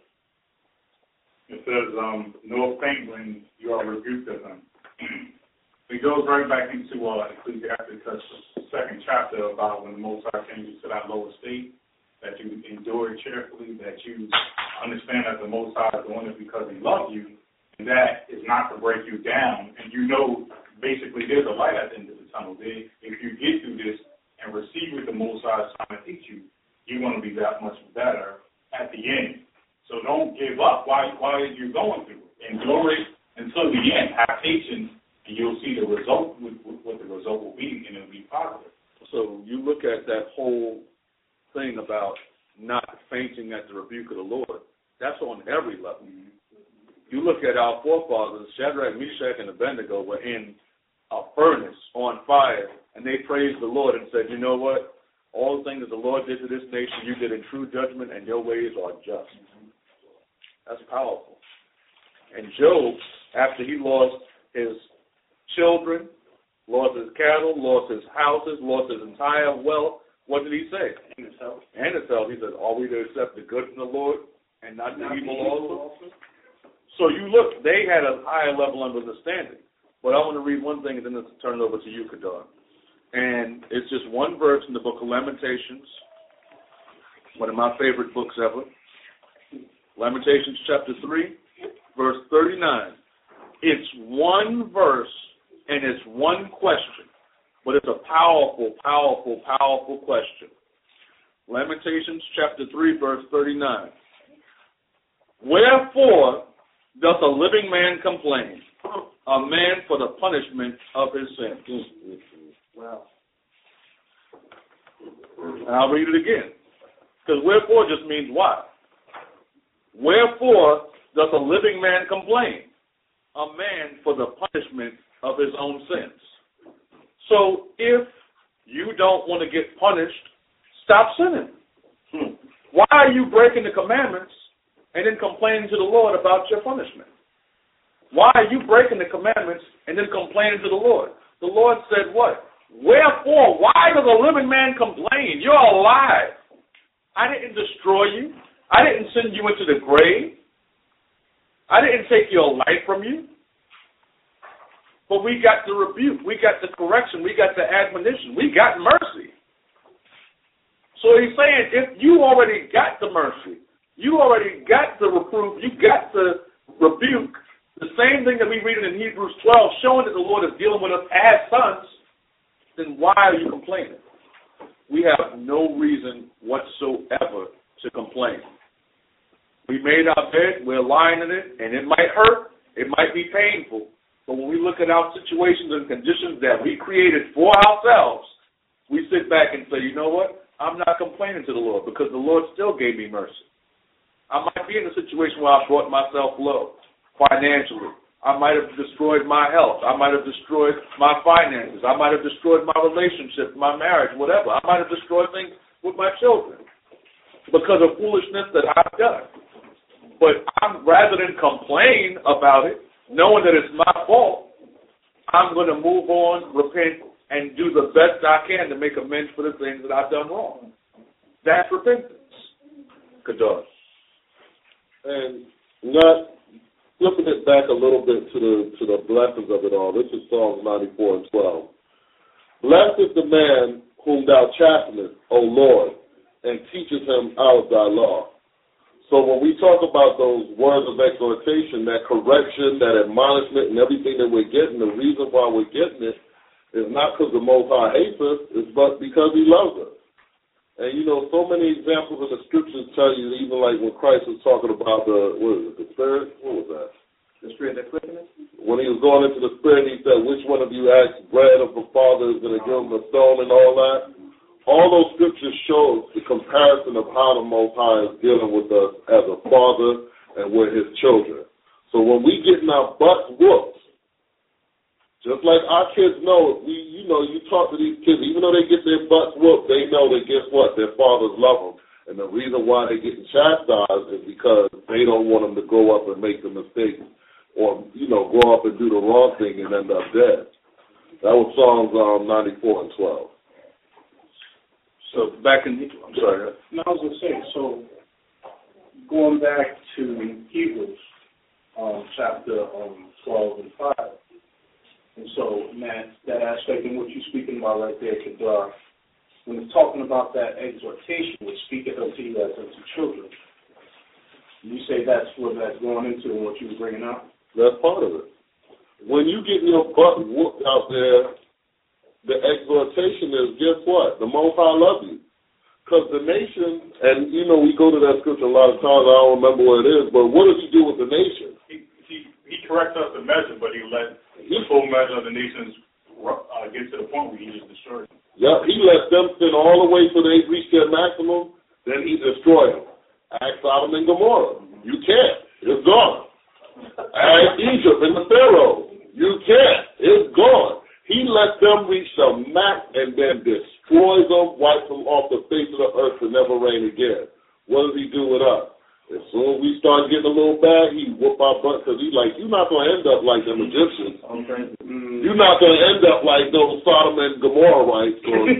It says, nor faint when you are rebuked of him. It goes right back into Ecclesiastes, the second chapter, about when the Most High sends you to that lower state, that you endure cheerfully, that you understand that the Most High is doing it because He loves you, and that is not to break you down. And basically there's a light at the end of the tunnel. If you get through this and receive what the Most High is trying to teach you, you're going to be that much better at the end. So don't give up while you're going through it. Endure it until the end. Have patience, and you'll see the result, what the result will be, and it'll be positive. So you look at that whole thing about not fainting at the rebuke of the Lord. That's on every level. You look at our forefathers, Shadrach, Meshach, and Abednego were in a furnace on fire, and they praised the Lord and said, you know what? All the things that the Lord did to this nation, you did in true judgment, and your ways are just. That's powerful. And Job, after he lost his children, lost his cattle, lost his houses, lost his entire wealth, what did he say? And himself. He said, are we to accept the good from the Lord and not the evil also? So you look, they had a higher level of understanding. But I want to read one thing and then let's turn it over to you, Kadar. And it's just one verse in the book of Lamentations, one of my favorite books ever. Lamentations chapter 3, verse 39. It's one verse and it's one question, but it's a powerful, powerful, powerful question. Lamentations chapter 3, verse 39. Wherefore doth a living man complain, a man for the punishment of his sins? Wow. And I'll read it again. Because wherefore just means why. Wherefore doth a living man complain, a man for the punishment of his own sins. So if you don't want to get punished, stop sinning. Why are you breaking the commandments and then complaining to the Lord about your punishment? Why are you breaking the commandments and then complaining to the Lord? The Lord said what? Wherefore, why does a living man complain? You're alive. I didn't destroy you. I didn't send you into the grave. I didn't take your life from you. But we got the rebuke. We got the correction. We got the admonition. We got mercy. So he's saying, if you already got the mercy, you already got the reproof, you got the rebuke, the same thing that we read in Hebrews 12, showing that the Lord is dealing with us as sons, then why are you complaining? We have no reason whatsoever to complain. We made our bed, we're lying in it, and it might hurt, it might be painful, but when we look at our situations and conditions that we created for ourselves, we sit back and say, you know what? I'm not complaining to the Lord because the Lord still gave me mercy. I might be in a situation where I brought myself low financially. I might have destroyed my health. I might have destroyed my finances. I might have destroyed my relationship, my marriage, whatever. I might have destroyed things with my children because of foolishness that I've done. But rather than complain about it, knowing that it's my fault, I'm going to move on, repent, and do the best I can to make amends for the things that I've done wrong. That's repentance. Kadosh. And not flipping it back a little bit to the blessings of it all. This is Psalms 94 and 12. Blessed is the man whom thou chastenest, O Lord, and teachest him out of thy law. So when we talk about those words of exhortation, that correction, that admonishment, and everything that we're getting, the reason why we're getting it is not because the Most High hates us, it's but because he loves us. And, you know, so many examples in the scriptures tell you, even like when Christ was talking about the spirit, what was that? The spirit that quickeneth? When he was going into the spirit, he said, which one of you asks bread of the Father is going to give him a stone and all that? All those scriptures show the comparison of how the Most High is dealing with us as a father and we're his children. So when we getting our butts whooped, just like our kids know, you talk to these kids, even though they get their butts whooped, they know that guess what? Their fathers love them. And the reason why they're getting chastised is because they don't want them to grow up and make the mistake or, grow up and do the wrong thing and end up dead. That was Psalms 94 and 12. So back in, I'm sorry. No, I was going to say, so going back to Hebrews chapter 12 and 5, and so, Matt, that aspect in what you're speaking about right there, Kedar, when it's talking about that exhortation, which speaketh unto you as unto children, you say that's what that's going into and what you were bringing up? That's part of it. When you get your butt whooped out there, the exhortation is, guess what? The Most High love you. Because the nation, and, we go to that scripture a lot of times, I don't remember what it is, but what does he do with the nation? He corrects us the measure, but he let the full measure of the nations get to the point where he just destroyed them. Yep, he let them sin all the way till they reach their maximum, then he destroyed them. Ask Sodom and Gomorrah. You can't. It's gone. Ask Egypt and the Pharaoh. You can't. It's gone. He let them reach the max and then destroys them, wipes them off the face of the earth to never reign again. What does he do with us? As soon as we start getting a little bad, he whoop our butt because he's like, you're not going to end up like them Egyptians. Okay. You're not going to end up like those Sodom and Gomorrah, right? So I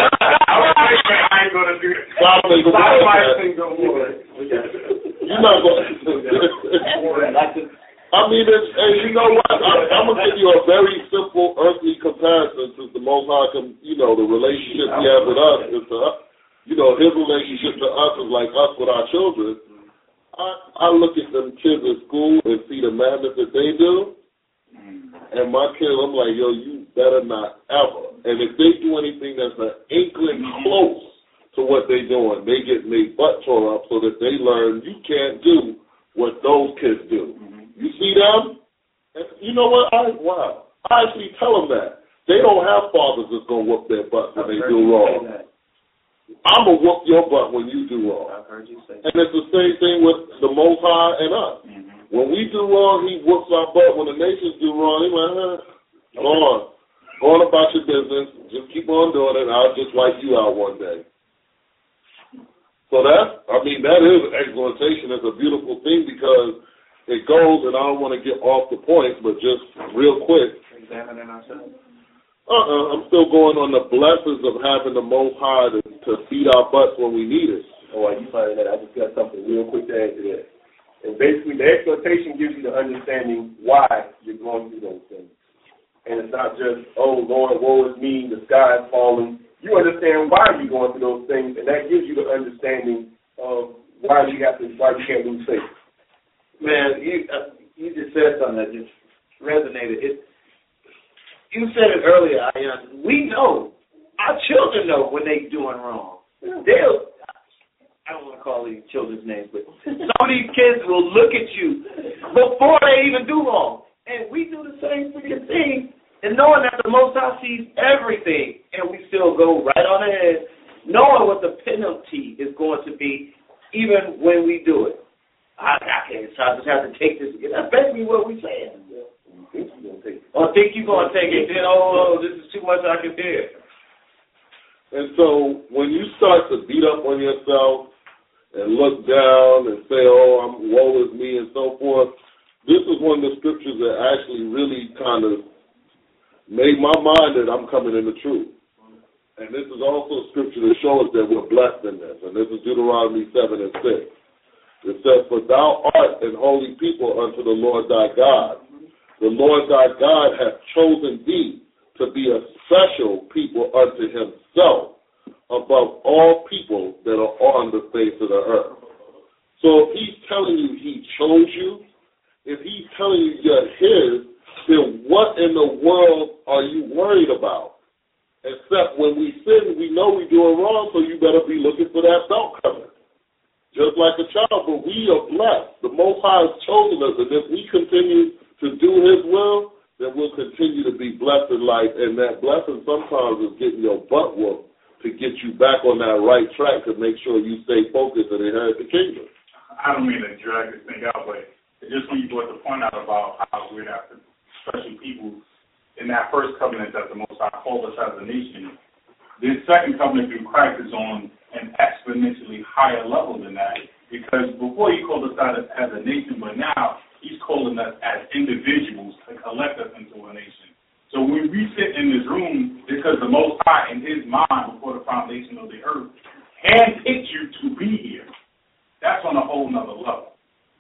ain't going to do that. Sodom and Gomorrah. You're not going to. I mean, and you know what? I'm going to give you a very simple earthly comparison since the Most High, the relationship he has with us is to us. His relationship to us is like us with our children. I look at them kids at school and see the madness that they do, and my kids, I'm like, yo, you better not ever. And if they do anything that's an inkling close to what they're doing, they get their butt tore up so that they learn you can't do what those kids do. You see them? And you know what? I actually tell them that. They don't have fathers that's going to whoop their butt when they do wrong. I'm going to whoop your butt when you do wrong. I've heard you say that. And it's the same thing with the Most High and us. When we do wrong, he whoops our butt. When the nations do wrong, he's like, Go on about your business. Just keep on doing it. I'll just wipe you out one day. So that is exhortation. It's a beautiful thing because it goes, and I don't want to get off the point, but just real quick. Examining ourselves. I'm still going on the blessings of having the Most High to feed our butts when we need it. Oh, you find that? I just got something real quick to add to that. And basically, the exhortation gives you the understanding why you're going through those things. And it's not just, oh, Lord, woe is me, the sky is falling. You understand why you're going through those things, and that gives you the understanding of why you can't lose faith. Man, you just said something that just resonated. You said it earlier, Ian. We know, our children know when they're doing wrong. I don't want to call these children's names, but some of these kids will look at you before they even do wrong. And we do the same freaking thing, and knowing that the Most High sees everything, and we still go right on ahead, knowing what the penalty is going to be, even when we do it. I just have to take this again. That's basically what we're saying. Think you're going to take it. Or think you're going to take it, then, this is too much I can bear. And so when you start to beat up on yourself and look down and say, woe is me and so forth, this is one of the scriptures that actually really kind of made my mind that I'm coming in the truth. And this is also a scripture that shows that we're blessed in this. And this is Deuteronomy 7 and 6. It says, for thou art an holy people unto the Lord thy God. The Lord thy God hath chosen thee to be a special people unto himself above all people that are on the face of the earth. So if he's telling you he chose you, if he's telling you you're his, then what in the world are you worried about? Except when we sin, we know we're doing wrong, so you better be looking for that belt coming. Just like a child, but we are blessed. The Most High has chosen us, and if we continue to do his will, then we'll continue to be blessed in life. And that blessing sometimes is getting your butt whooped to get you back on that right track to make sure you stay focused and inherit the kingdom. I don't mean to drag this thing out, but just when you brought the point out about how we'd have to, especially people in that first covenant that the Most High called us as a nation, the second covenant through Christ is on an exponentially higher level than that. Because before he called us out as a nation, but now he's calling us as individuals to collect us into a nation. So when we sit in this room, because the Most High in his mind before the foundation of the earth handpicked you to be here. That's on a whole nother level.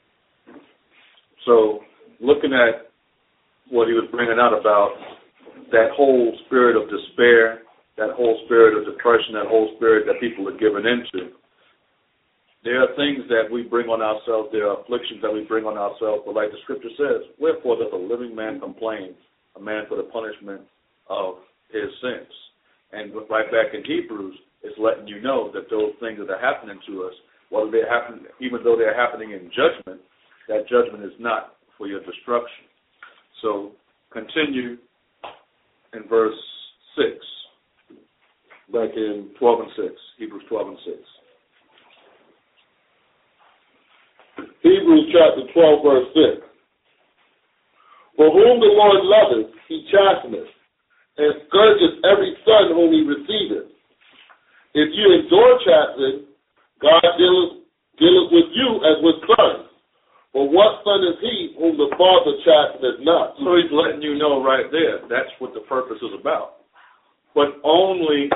So looking at what he was bringing out about that whole spirit of despair, that whole spirit of depression, that whole spirit that people are given into, there are things that we bring on ourselves, there are afflictions that we bring on ourselves, but like the scripture says, wherefore does a living man complain, a man for the punishment of his sins? And right back in Hebrews, it's letting you know that those things that are happening to us, whether they're happening, even though they're happening in judgment, that judgment is not for your destruction. So continue in verse 6, back in 12 and 6, Hebrews 12 and 6. Hebrews chapter 12, verse 6. For whom the Lord loveth, he chasteneth, and scourgeth every son whom he receiveth. If you endure chastening, God dealeth with you as with sons. For what son is he whom the Father chasteneth not? So he's letting you know right there, that's what the purpose is about. But only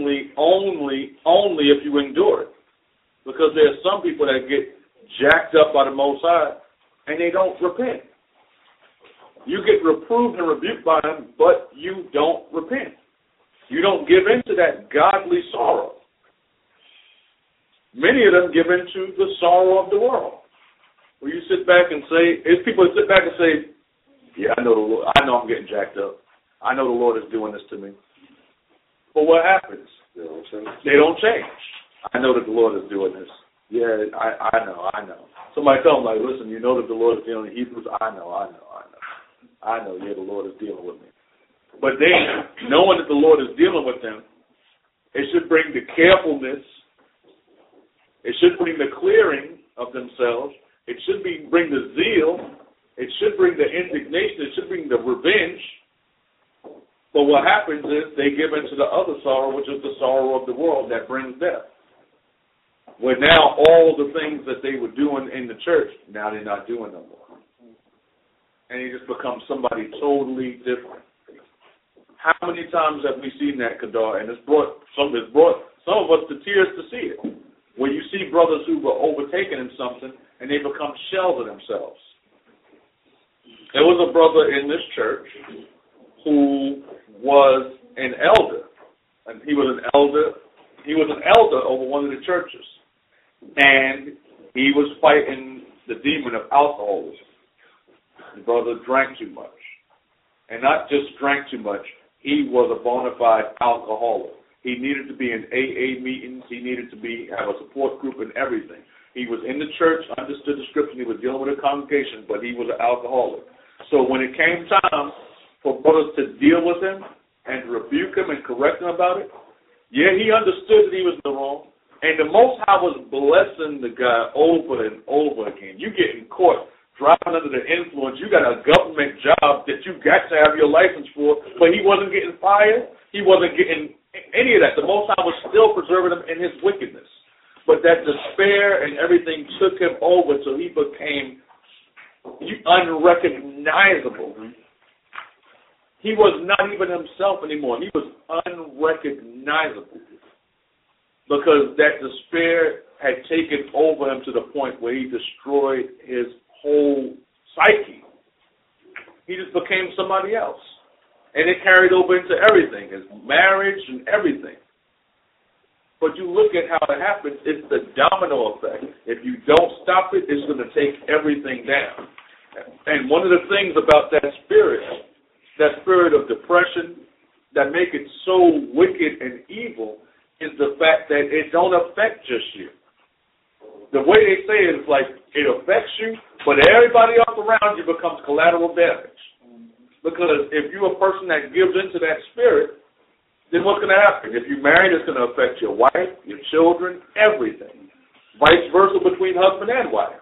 if you endure it. Because there are some people that get jacked up by the Most High, and they don't repent. You get reproved and rebuked by him, but you don't repent. You don't give in to that godly sorrow. Many of them give in to the sorrow of the world. Where you sit back and say, it's people that sit back and say, yeah, I know the Lord, I know I'm getting jacked up. I know the Lord is doing this to me. But what happens? They don't change. I know that the Lord is doing this. Yeah, I know. Somebody tell them, like, listen, you know that the Lord is dealing with Hebrews? I know, yeah, the Lord is dealing with me. But then, knowing that the Lord is dealing with them, it should bring the carefulness, it should bring the clearing of themselves, it should bring the zeal, it should bring the indignation, it should bring the revenge, But what happens is they give into the other sorrow, which is the sorrow of the world that brings death. Where now all the things that they were doing in the church, now they're not doing no more. And he just becomes somebody totally different. How many times have we seen that, Kadar? And it's brought some of us to tears to see it. Where you see brothers who were overtaken in something and they become shells of themselves. There was a brother in this church who was an elder. And he was an elder over one of the churches. And he was fighting the demon of alcoholism. The brother drank too much. And not just drank too much, he was a bona fide alcoholic. He needed to be in AA meetings. He needed to have a support group and everything. He was in the church, understood the scripture. He was dealing with a congregation, but he was an alcoholic. So when it came time for brothers to deal with him and rebuke him and correct him about it, yeah, he understood that he was in the wrong. And the Most High was blessing the guy over and over again. You getting caught driving under the influence. You got a government job that you got to have your license for, but he wasn't getting fired. He wasn't getting any of that. The Most High was still preserving him in his wickedness. But that despair and everything took him over till he became unrecognizable. He was not even himself anymore. He was unrecognizable because that despair had taken over him to the point where he destroyed his whole psyche. He just became somebody else. And it carried over into everything, his marriage and everything. But you look at how it happens, it's the domino effect. If you don't stop it, it's going to take everything down. And one of the things about that spirit of depression, that make it so wicked and evil, is the fact that it don't affect just you. The way they say it is like it affects you, but everybody else around you becomes collateral damage. Because if you're a person that gives into that spirit, then what's going to happen? If you're married, it's going to affect your wife, your children, everything. Vice versa between husband and wife.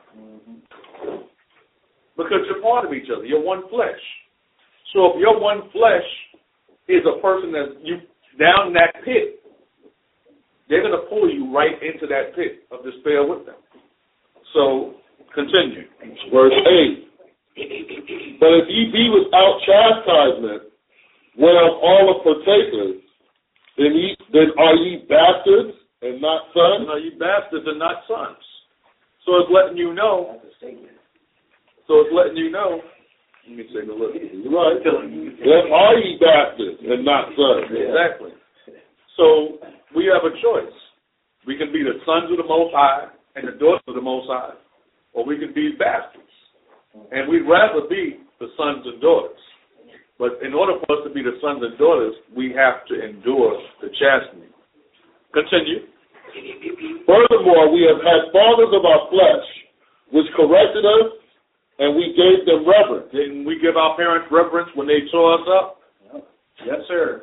Because you're part of each other. You're one flesh. So if your one flesh is a person that's you down in that pit, they're going to pull you right into that pit of despair with them. So, continue. Verse 8. But if ye be without chastisement, whereof all are partakers, then are ye bastards and not sons? No, ye bastards and not sons. So it's letting you know. Let me take a look. You're right. Then are ye bastards and not sons? Exactly. So we have a choice. We can be the sons of the Most High and the daughters of the Most High, or we can be bastards. And we'd rather be the sons and daughters. But in order for us to be the sons and daughters, we have to endure the chastening. Continue. Furthermore, we have had fathers of our flesh, which corrected us, and we gave them reverence. Didn't we give our parents reverence when they tore us up? Yes, sir.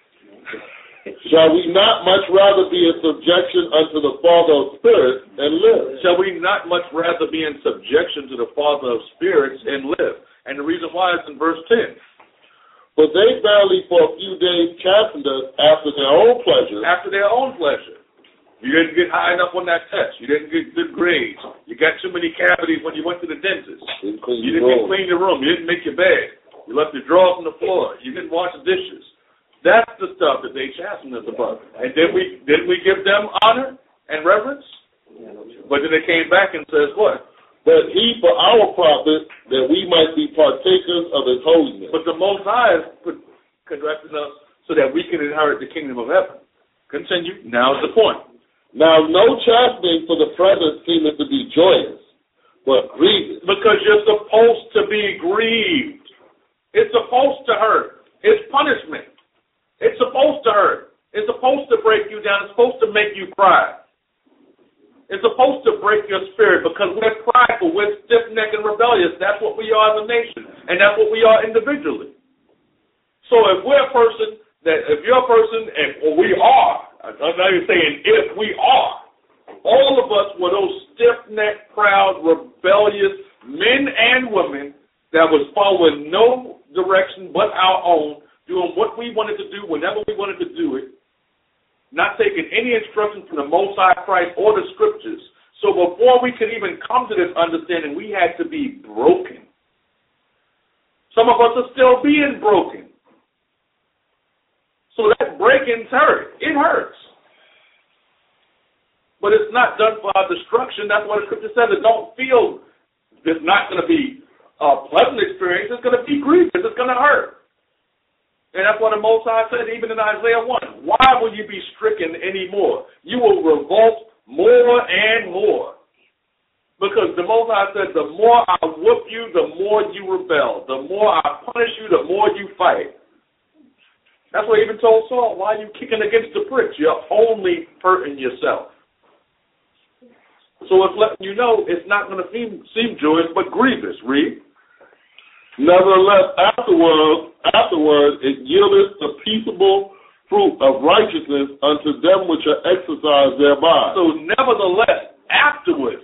Shall we not much rather be in subjection unto the Father of spirits and live? Shall we not much rather be in subjection to the Father of spirits and live? And the reason why is in verse 10. For they barely for a few days chastened us after their own pleasure. After their own pleasure. You didn't get high enough on that test. You didn't get good grades. You got too many cavities when you went to the dentist. You didn't clean your room. You didn't make your bed. You left your drawers on the floor. You didn't wash the dishes. That's the stuff that they chastened us about. And didn't we give them honor and reverence? But then they came back and says what? But he for our profit, that we might be partakers of his holiness. But the Most High has conducted us so that we can inherit the kingdom of heaven. Continue. Now is the point. Now no chastening for the present seemeth to be joyous, but grievous. Because you're supposed to be grieved. It's supposed to hurt. It's punishment. It's supposed to hurt. It's supposed to break you down. It's supposed to make you cry. It's supposed to break your spirit because we're prideful, we're stiff-necked and rebellious. That's what we are as a nation, and that's what we are individually. So if you're a person, or we are, I'm not even saying if, we are, all of us were those stiff-necked, proud, rebellious men and women that was following no direction but our own, doing what we wanted to do whenever we wanted to do it, not taking any instruction from the Most High Christ or the Scriptures. So before we could even come to this understanding, we had to be broken. Some of us are still being broken. So that breaking's hurt. It hurts. But it's not done for our destruction. That's why the Scripture says it don't feel, it's not going to be a pleasant experience. It's going to be grievous. It's going to hurt. And that's what the Most High said even in Isaiah 1. Why will you be stricken anymore? You will revolt more and more. Because the Most High said, the more I whoop you, the more you rebel. The more I punish you, the more you fight. That's what he even told Saul. Why are you kicking against the pricks? You're only hurting yourself. So it's letting you know it's not going to seem joyous, but grievous. Read. Nevertheless, afterward it yieldeth the peaceable fruit of righteousness unto them which are exercised thereby. So nevertheless, afterwards,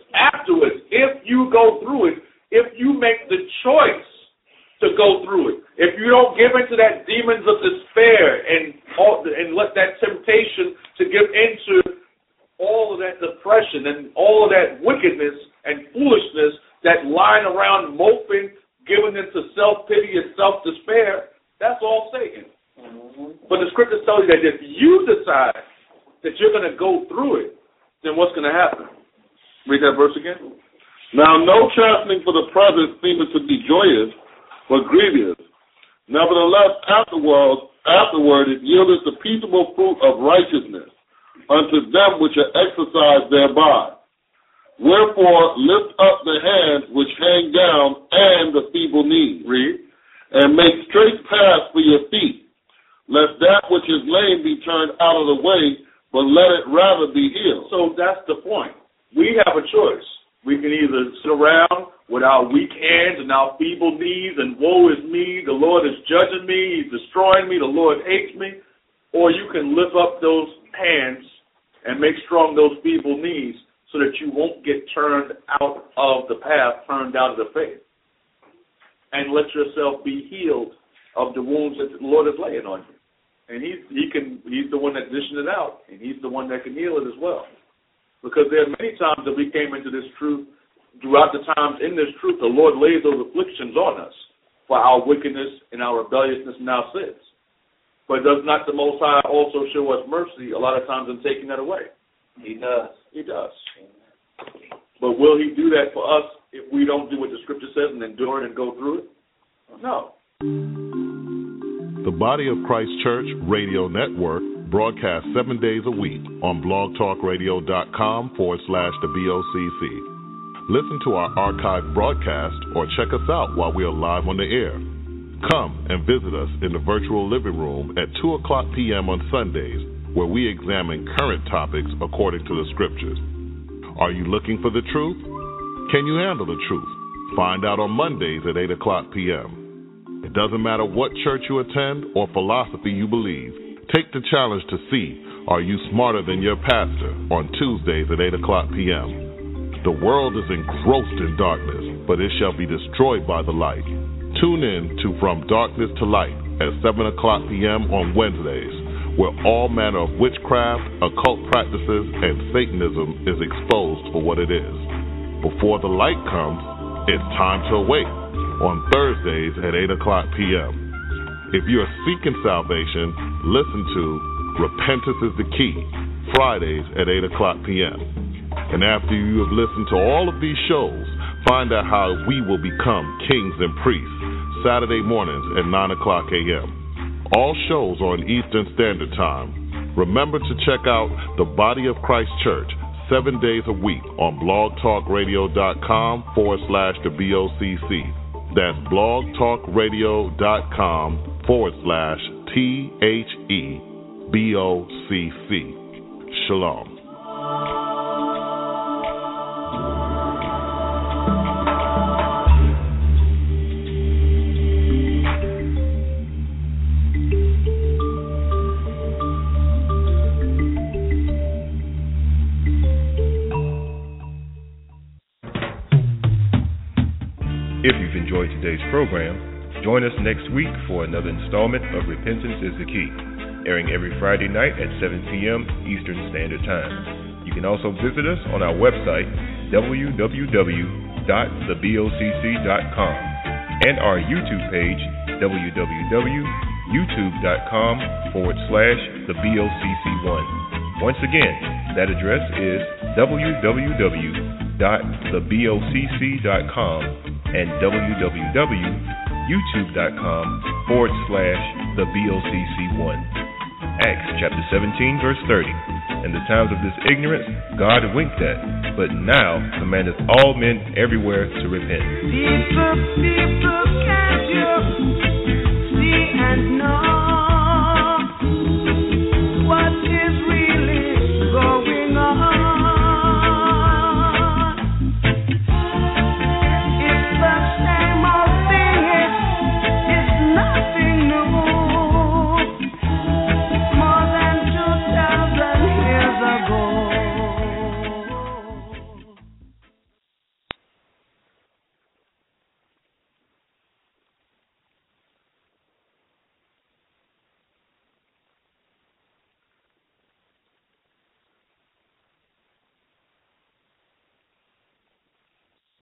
if you go through it, if you make the choice to go through it, if you don't give into that demons of despair and let that temptation to give into all of that depression and all of that wickedness and foolishness that lying around moping, giving into self-pity and self-despair, that's all Satan. Mm-hmm. But the Scriptures tell you that if you decide that you're going to go through it, then what's going to happen? Read that verse again. Now no chastening for the present seemeth to be joyous, but grievous. Nevertheless, afterward it yieldeth the peaceable fruit of righteousness unto them which are exercised thereby. Wherefore lift up the hands which hang down and the feeble knees. Read. And make straight paths for your feet, lest that which is lame be turned out of the way, but let it rather be healed. So that's the point. We have a choice. We can either sit around with our weak hands and our feeble knees and woe is me, the Lord is judging me, he's destroying me, the Lord hates me, or you can lift up those hands and make strong those feeble knees so that you won't get turned out of the path, turned out of the faith. And let yourself be healed of the wounds that the Lord is laying on you. And he's the one that dishing it out, and he's the one that can heal it as well. Because there are many times that we came into this truth, throughout the times in this truth, the Lord lays those afflictions on us for our wickedness and our rebelliousness and our sins. But does not the Most High also show us mercy a lot of times in taking that away? He does. He does. But will he do that for us if we don't do what the Scripture says and endure it and go through it? No. The Body of Christ Church Radio Network broadcasts 7 days a week on blogtalkradio.com/the BOCC. Listen to our archived broadcast or check us out while we are live on the air. Come and visit us in the virtual living room at 2 o'clock p.m. on Sundays, where we examine current topics according to the Scriptures. Are you looking for the truth? Can you handle the truth? Find out on Mondays at 8 o'clock p.m. It doesn't matter what church you attend or philosophy you believe. Take the challenge to see, are you smarter than your pastor, on Tuesdays at 8 o'clock p.m. The world is engrossed in darkness, but it shall be destroyed by the light. Tune in to From Darkness to Light at 7 o'clock p.m. on Wednesdays, where all manner of witchcraft, occult practices, and Satanism is exposed for what it is. Before the light comes, it's time to awake on Thursdays at 8 o'clock p.m. If you are seeking salvation, listen to Repentance is the Key, Fridays at 8 o'clock p.m. And after you have listened to all of these shows, find out how we will become kings and priests, Saturday mornings at 9 o'clock a.m. All shows are on Eastern Standard Time. Remember to check out the Body of Christ Church 7 days a week on blogtalkradio.com/the BOCC. That's blogtalkradio.com/THEBOCC. Shalom. If you've enjoyed today's program, Join us next week for another installment of Repentance is the Key, airing every Friday night at 7 p.m. Eastern Standard Time. You can also visit us on our website, www.thebocc.com, and our YouTube page, www.youtube.com/thebocc1. Once again, that address is www.thebocc.com and www.youtube.com/thebocc1. Acts chapter 17, verse 30. In the times of this ignorance, God winked at, but now commandeth all men everywhere to repent. People, can you